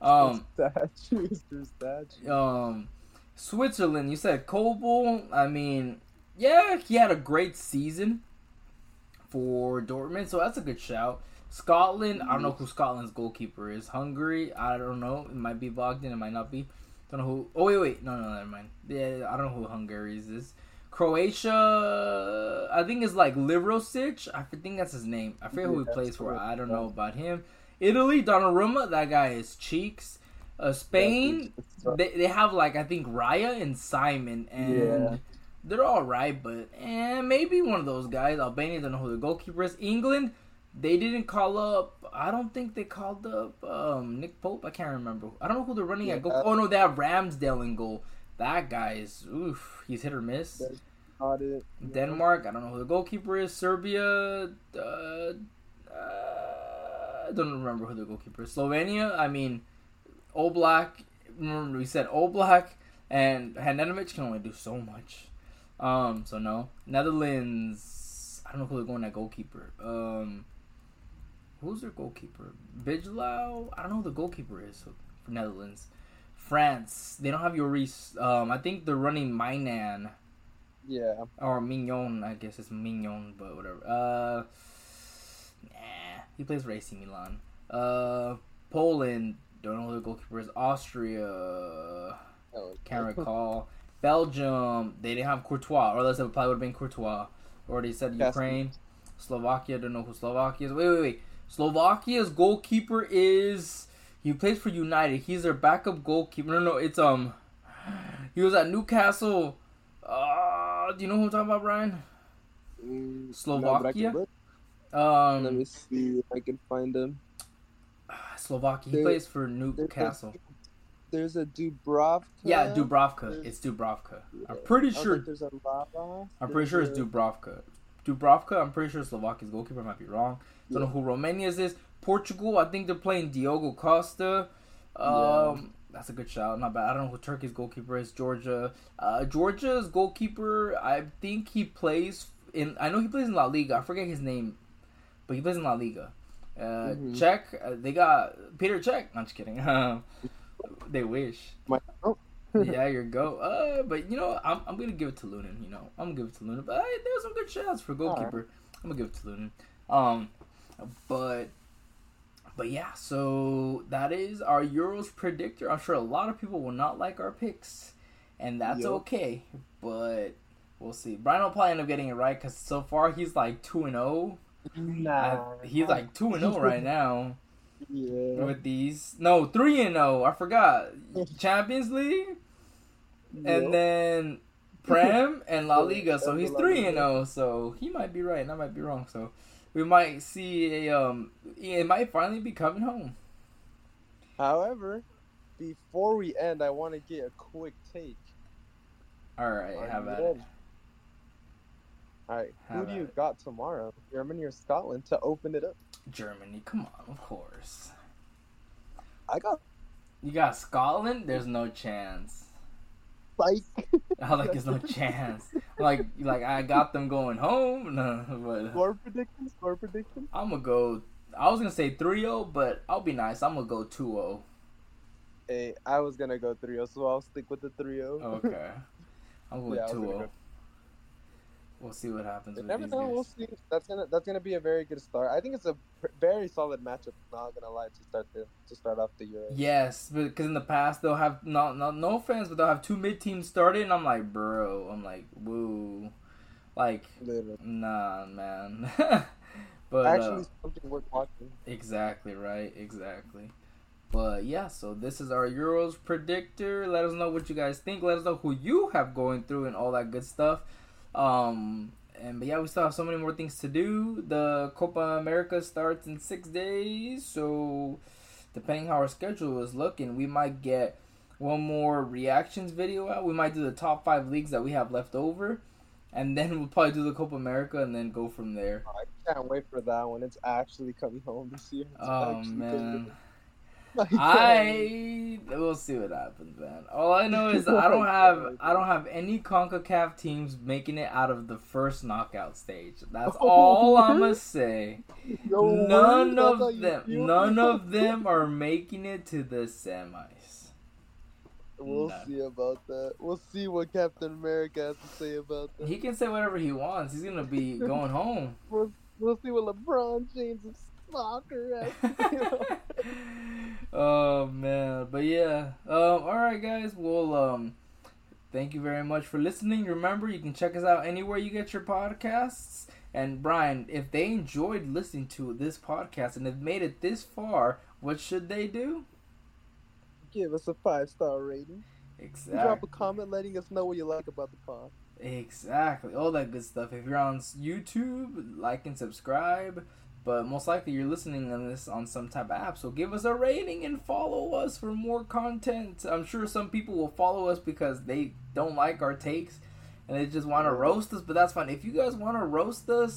Switzerland, you said Kobel. I mean, yeah, he had a great season for Dortmund, so that's a good shout. Scotland, I don't know who Scotland's goalkeeper is. Hungary, I don't know. It might be Bogdan, it might not be. Don't know who. Oh, wait. No, never mind. Yeah, I don't know who Hungary's is. Croatia, I think it's like Livrosic. I think that's his name. I forget who he plays for. I don't know about him. Italy, Donnarumma, that guy is cheeks. Spain, they have like I think Raya and Simon, and they're all right, but maybe one of those guys. Albania, don't know who the goalkeeper is. England, they didn't call up. I don't think they called up Nick Pope. I can't remember. I don't know who they're running at goal. Oh no, they have Ramsdale in goal. That guy is he's hit or miss. Denmark, I don't know who the goalkeeper is. Serbia, I don't remember who the goalkeeper is. Slovenia, I mean, Oblak. Remember we said Oblak and Handanovic can only do so much. So no. Netherlands, I don't know who they're going at goalkeeper. Who's their goalkeeper? Bijlau? I don't know who the goalkeeper is for Netherlands. France, they don't have Lloris. I think they're running Mainan. Yeah. Or Mignon, I guess it's Mignon, but whatever. He plays for AC Milan. Poland, don't know who the goalkeeper is. Austria, can't recall. Belgium, they didn't have Courtois, or else it probably would have been Courtois. Already said Ukraine. Slovakia, don't know who Slovakia is. Wait. Slovakia's goalkeeper is... He plays for United. He's their backup goalkeeper. No, it's he was at Newcastle. Do you know who I'm talking about, Brian? Slovakia. No, let me see if I can find him. Slovakia. He plays for Newcastle. There's a Dubravka. Yeah, Dubravka. It's Dubravka. Yeah. I'm pretty sure. There's a Lava. I'm pretty sure it's Dubravka. Dubravka. I'm pretty sure Slovakia's goalkeeper. I might be wrong. Don't know who Romania's is. Portugal, I think they're playing Diogo Costa. That's a good shout. Not bad. I don't know who Turkey's goalkeeper is. Georgia. Georgia's goalkeeper, I think he plays in... I know he plays in La Liga. I forget his name. But he plays in La Liga. Czech, they got Peter Cech. I'm just kidding. They wish. Yeah, your go. But, you know, I'm going to give it to Lunin, you know. I'm going to give it to Lunin. But there's some good shouts for goalkeeper. I'm going to give it to Lunin. But yeah, so that is our Euros predictor. I'm sure a lot of people will not like our picks, and that's okay. But we'll see. Brian will probably end up getting it right because so far he's like 2-0. He's like 2-0 right now. Yeah. With these, no 3-0. I forgot Champions League, and then Prem and La Liga. So he's 3-0. So he might be right, and I might be wrong. So. We might see it might finally be coming home. However, before we end, I want to get a quick take. All right, have at it. All right, who do you got tomorrow? Germany or Scotland to open it up? Germany, come on, of course. You got Scotland? There's no chance. Like, there's no chance. Like I got them going home. No, but score prediction. I'm gonna go I was gonna say 3-0, but I'll be nice. I'm gonna go 2-0. Hey, I was gonna go 3-0, so I'll stick with the 3-0. Okay. I'm going Yeah, I was gonna 2-0. go. We'll see what happens You with never these know. guys. We'll see. That's gonna be a very good start. I think it's a very solid matchup. Not gonna lie, to start off the Euros. Yes, because in the past they'll have no offense, but they'll have two mid teams started, and I'm like, bro, woo, like, Literally. nah, man. But Actually, something worth watching. exactly right, exactly. But yeah, so this is our Euros predictor. Let us know what you guys think. Let us know who you have going through and all that good stuff. But yeah, we still have so many more things to do. The Copa America starts in 6 days, so depending how our schedule is looking, we might get one more reactions video out. We might do the top 5 leagues that we have left over, and then we'll probably do the Copa America and then go from there. I can't wait for that one. It's actually coming home this year. Oh man. Coming. We'll see what happens, man. All I know is I don't have any CONCACAF teams making it out of the first knockout stage. That's all I'm gonna say. None of them are making it to the semis. We'll see about that. We'll see what Captain America has to say about that. He can say whatever he wants. He's gonna be going home. We'll see what LeBron James of soccer has to say. Oh man, but yeah. All right, guys. Well, thank you very much for listening. Remember, you can check us out anywhere you get your podcasts. And Brian, if they enjoyed listening to this podcast and have made it this far, what should they do? Give us a 5-star rating. Exactly. Drop a comment letting us know what you like about the pod. Exactly. All that good stuff. If you're on YouTube, like and subscribe. But most likely you're listening on this on some type of app. So give us a rating and follow us for more content. I'm sure some people will follow us because they don't like our takes and they just want to roast us. But that's fine. If you guys want to roast us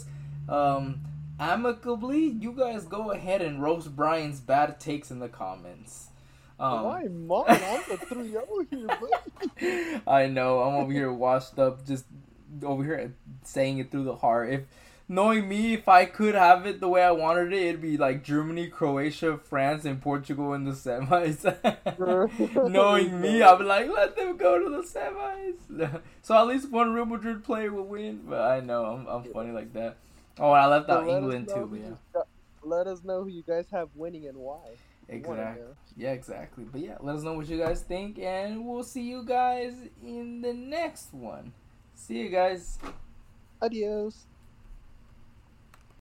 amicably, you guys go ahead and roast Brian's bad takes in the comments. Why, Mom? I'm the 3-0 here, buddy. I know. I'm over here washed up, just over here saying it through the heart. Knowing me, if I could have it the way I wanted it, it'd be like Germany, Croatia, France, and Portugal in the semis. Knowing me, I'd be like, let them go to the semis. So at least one Real Madrid player will win. But I know, I'm funny like that. Oh, and I left out England too. But yeah. Let us know who you guys have winning and why. Exactly. Yeah, exactly. But yeah, let us know what you guys think, and we'll see you guys in the next one. See you guys. Adios.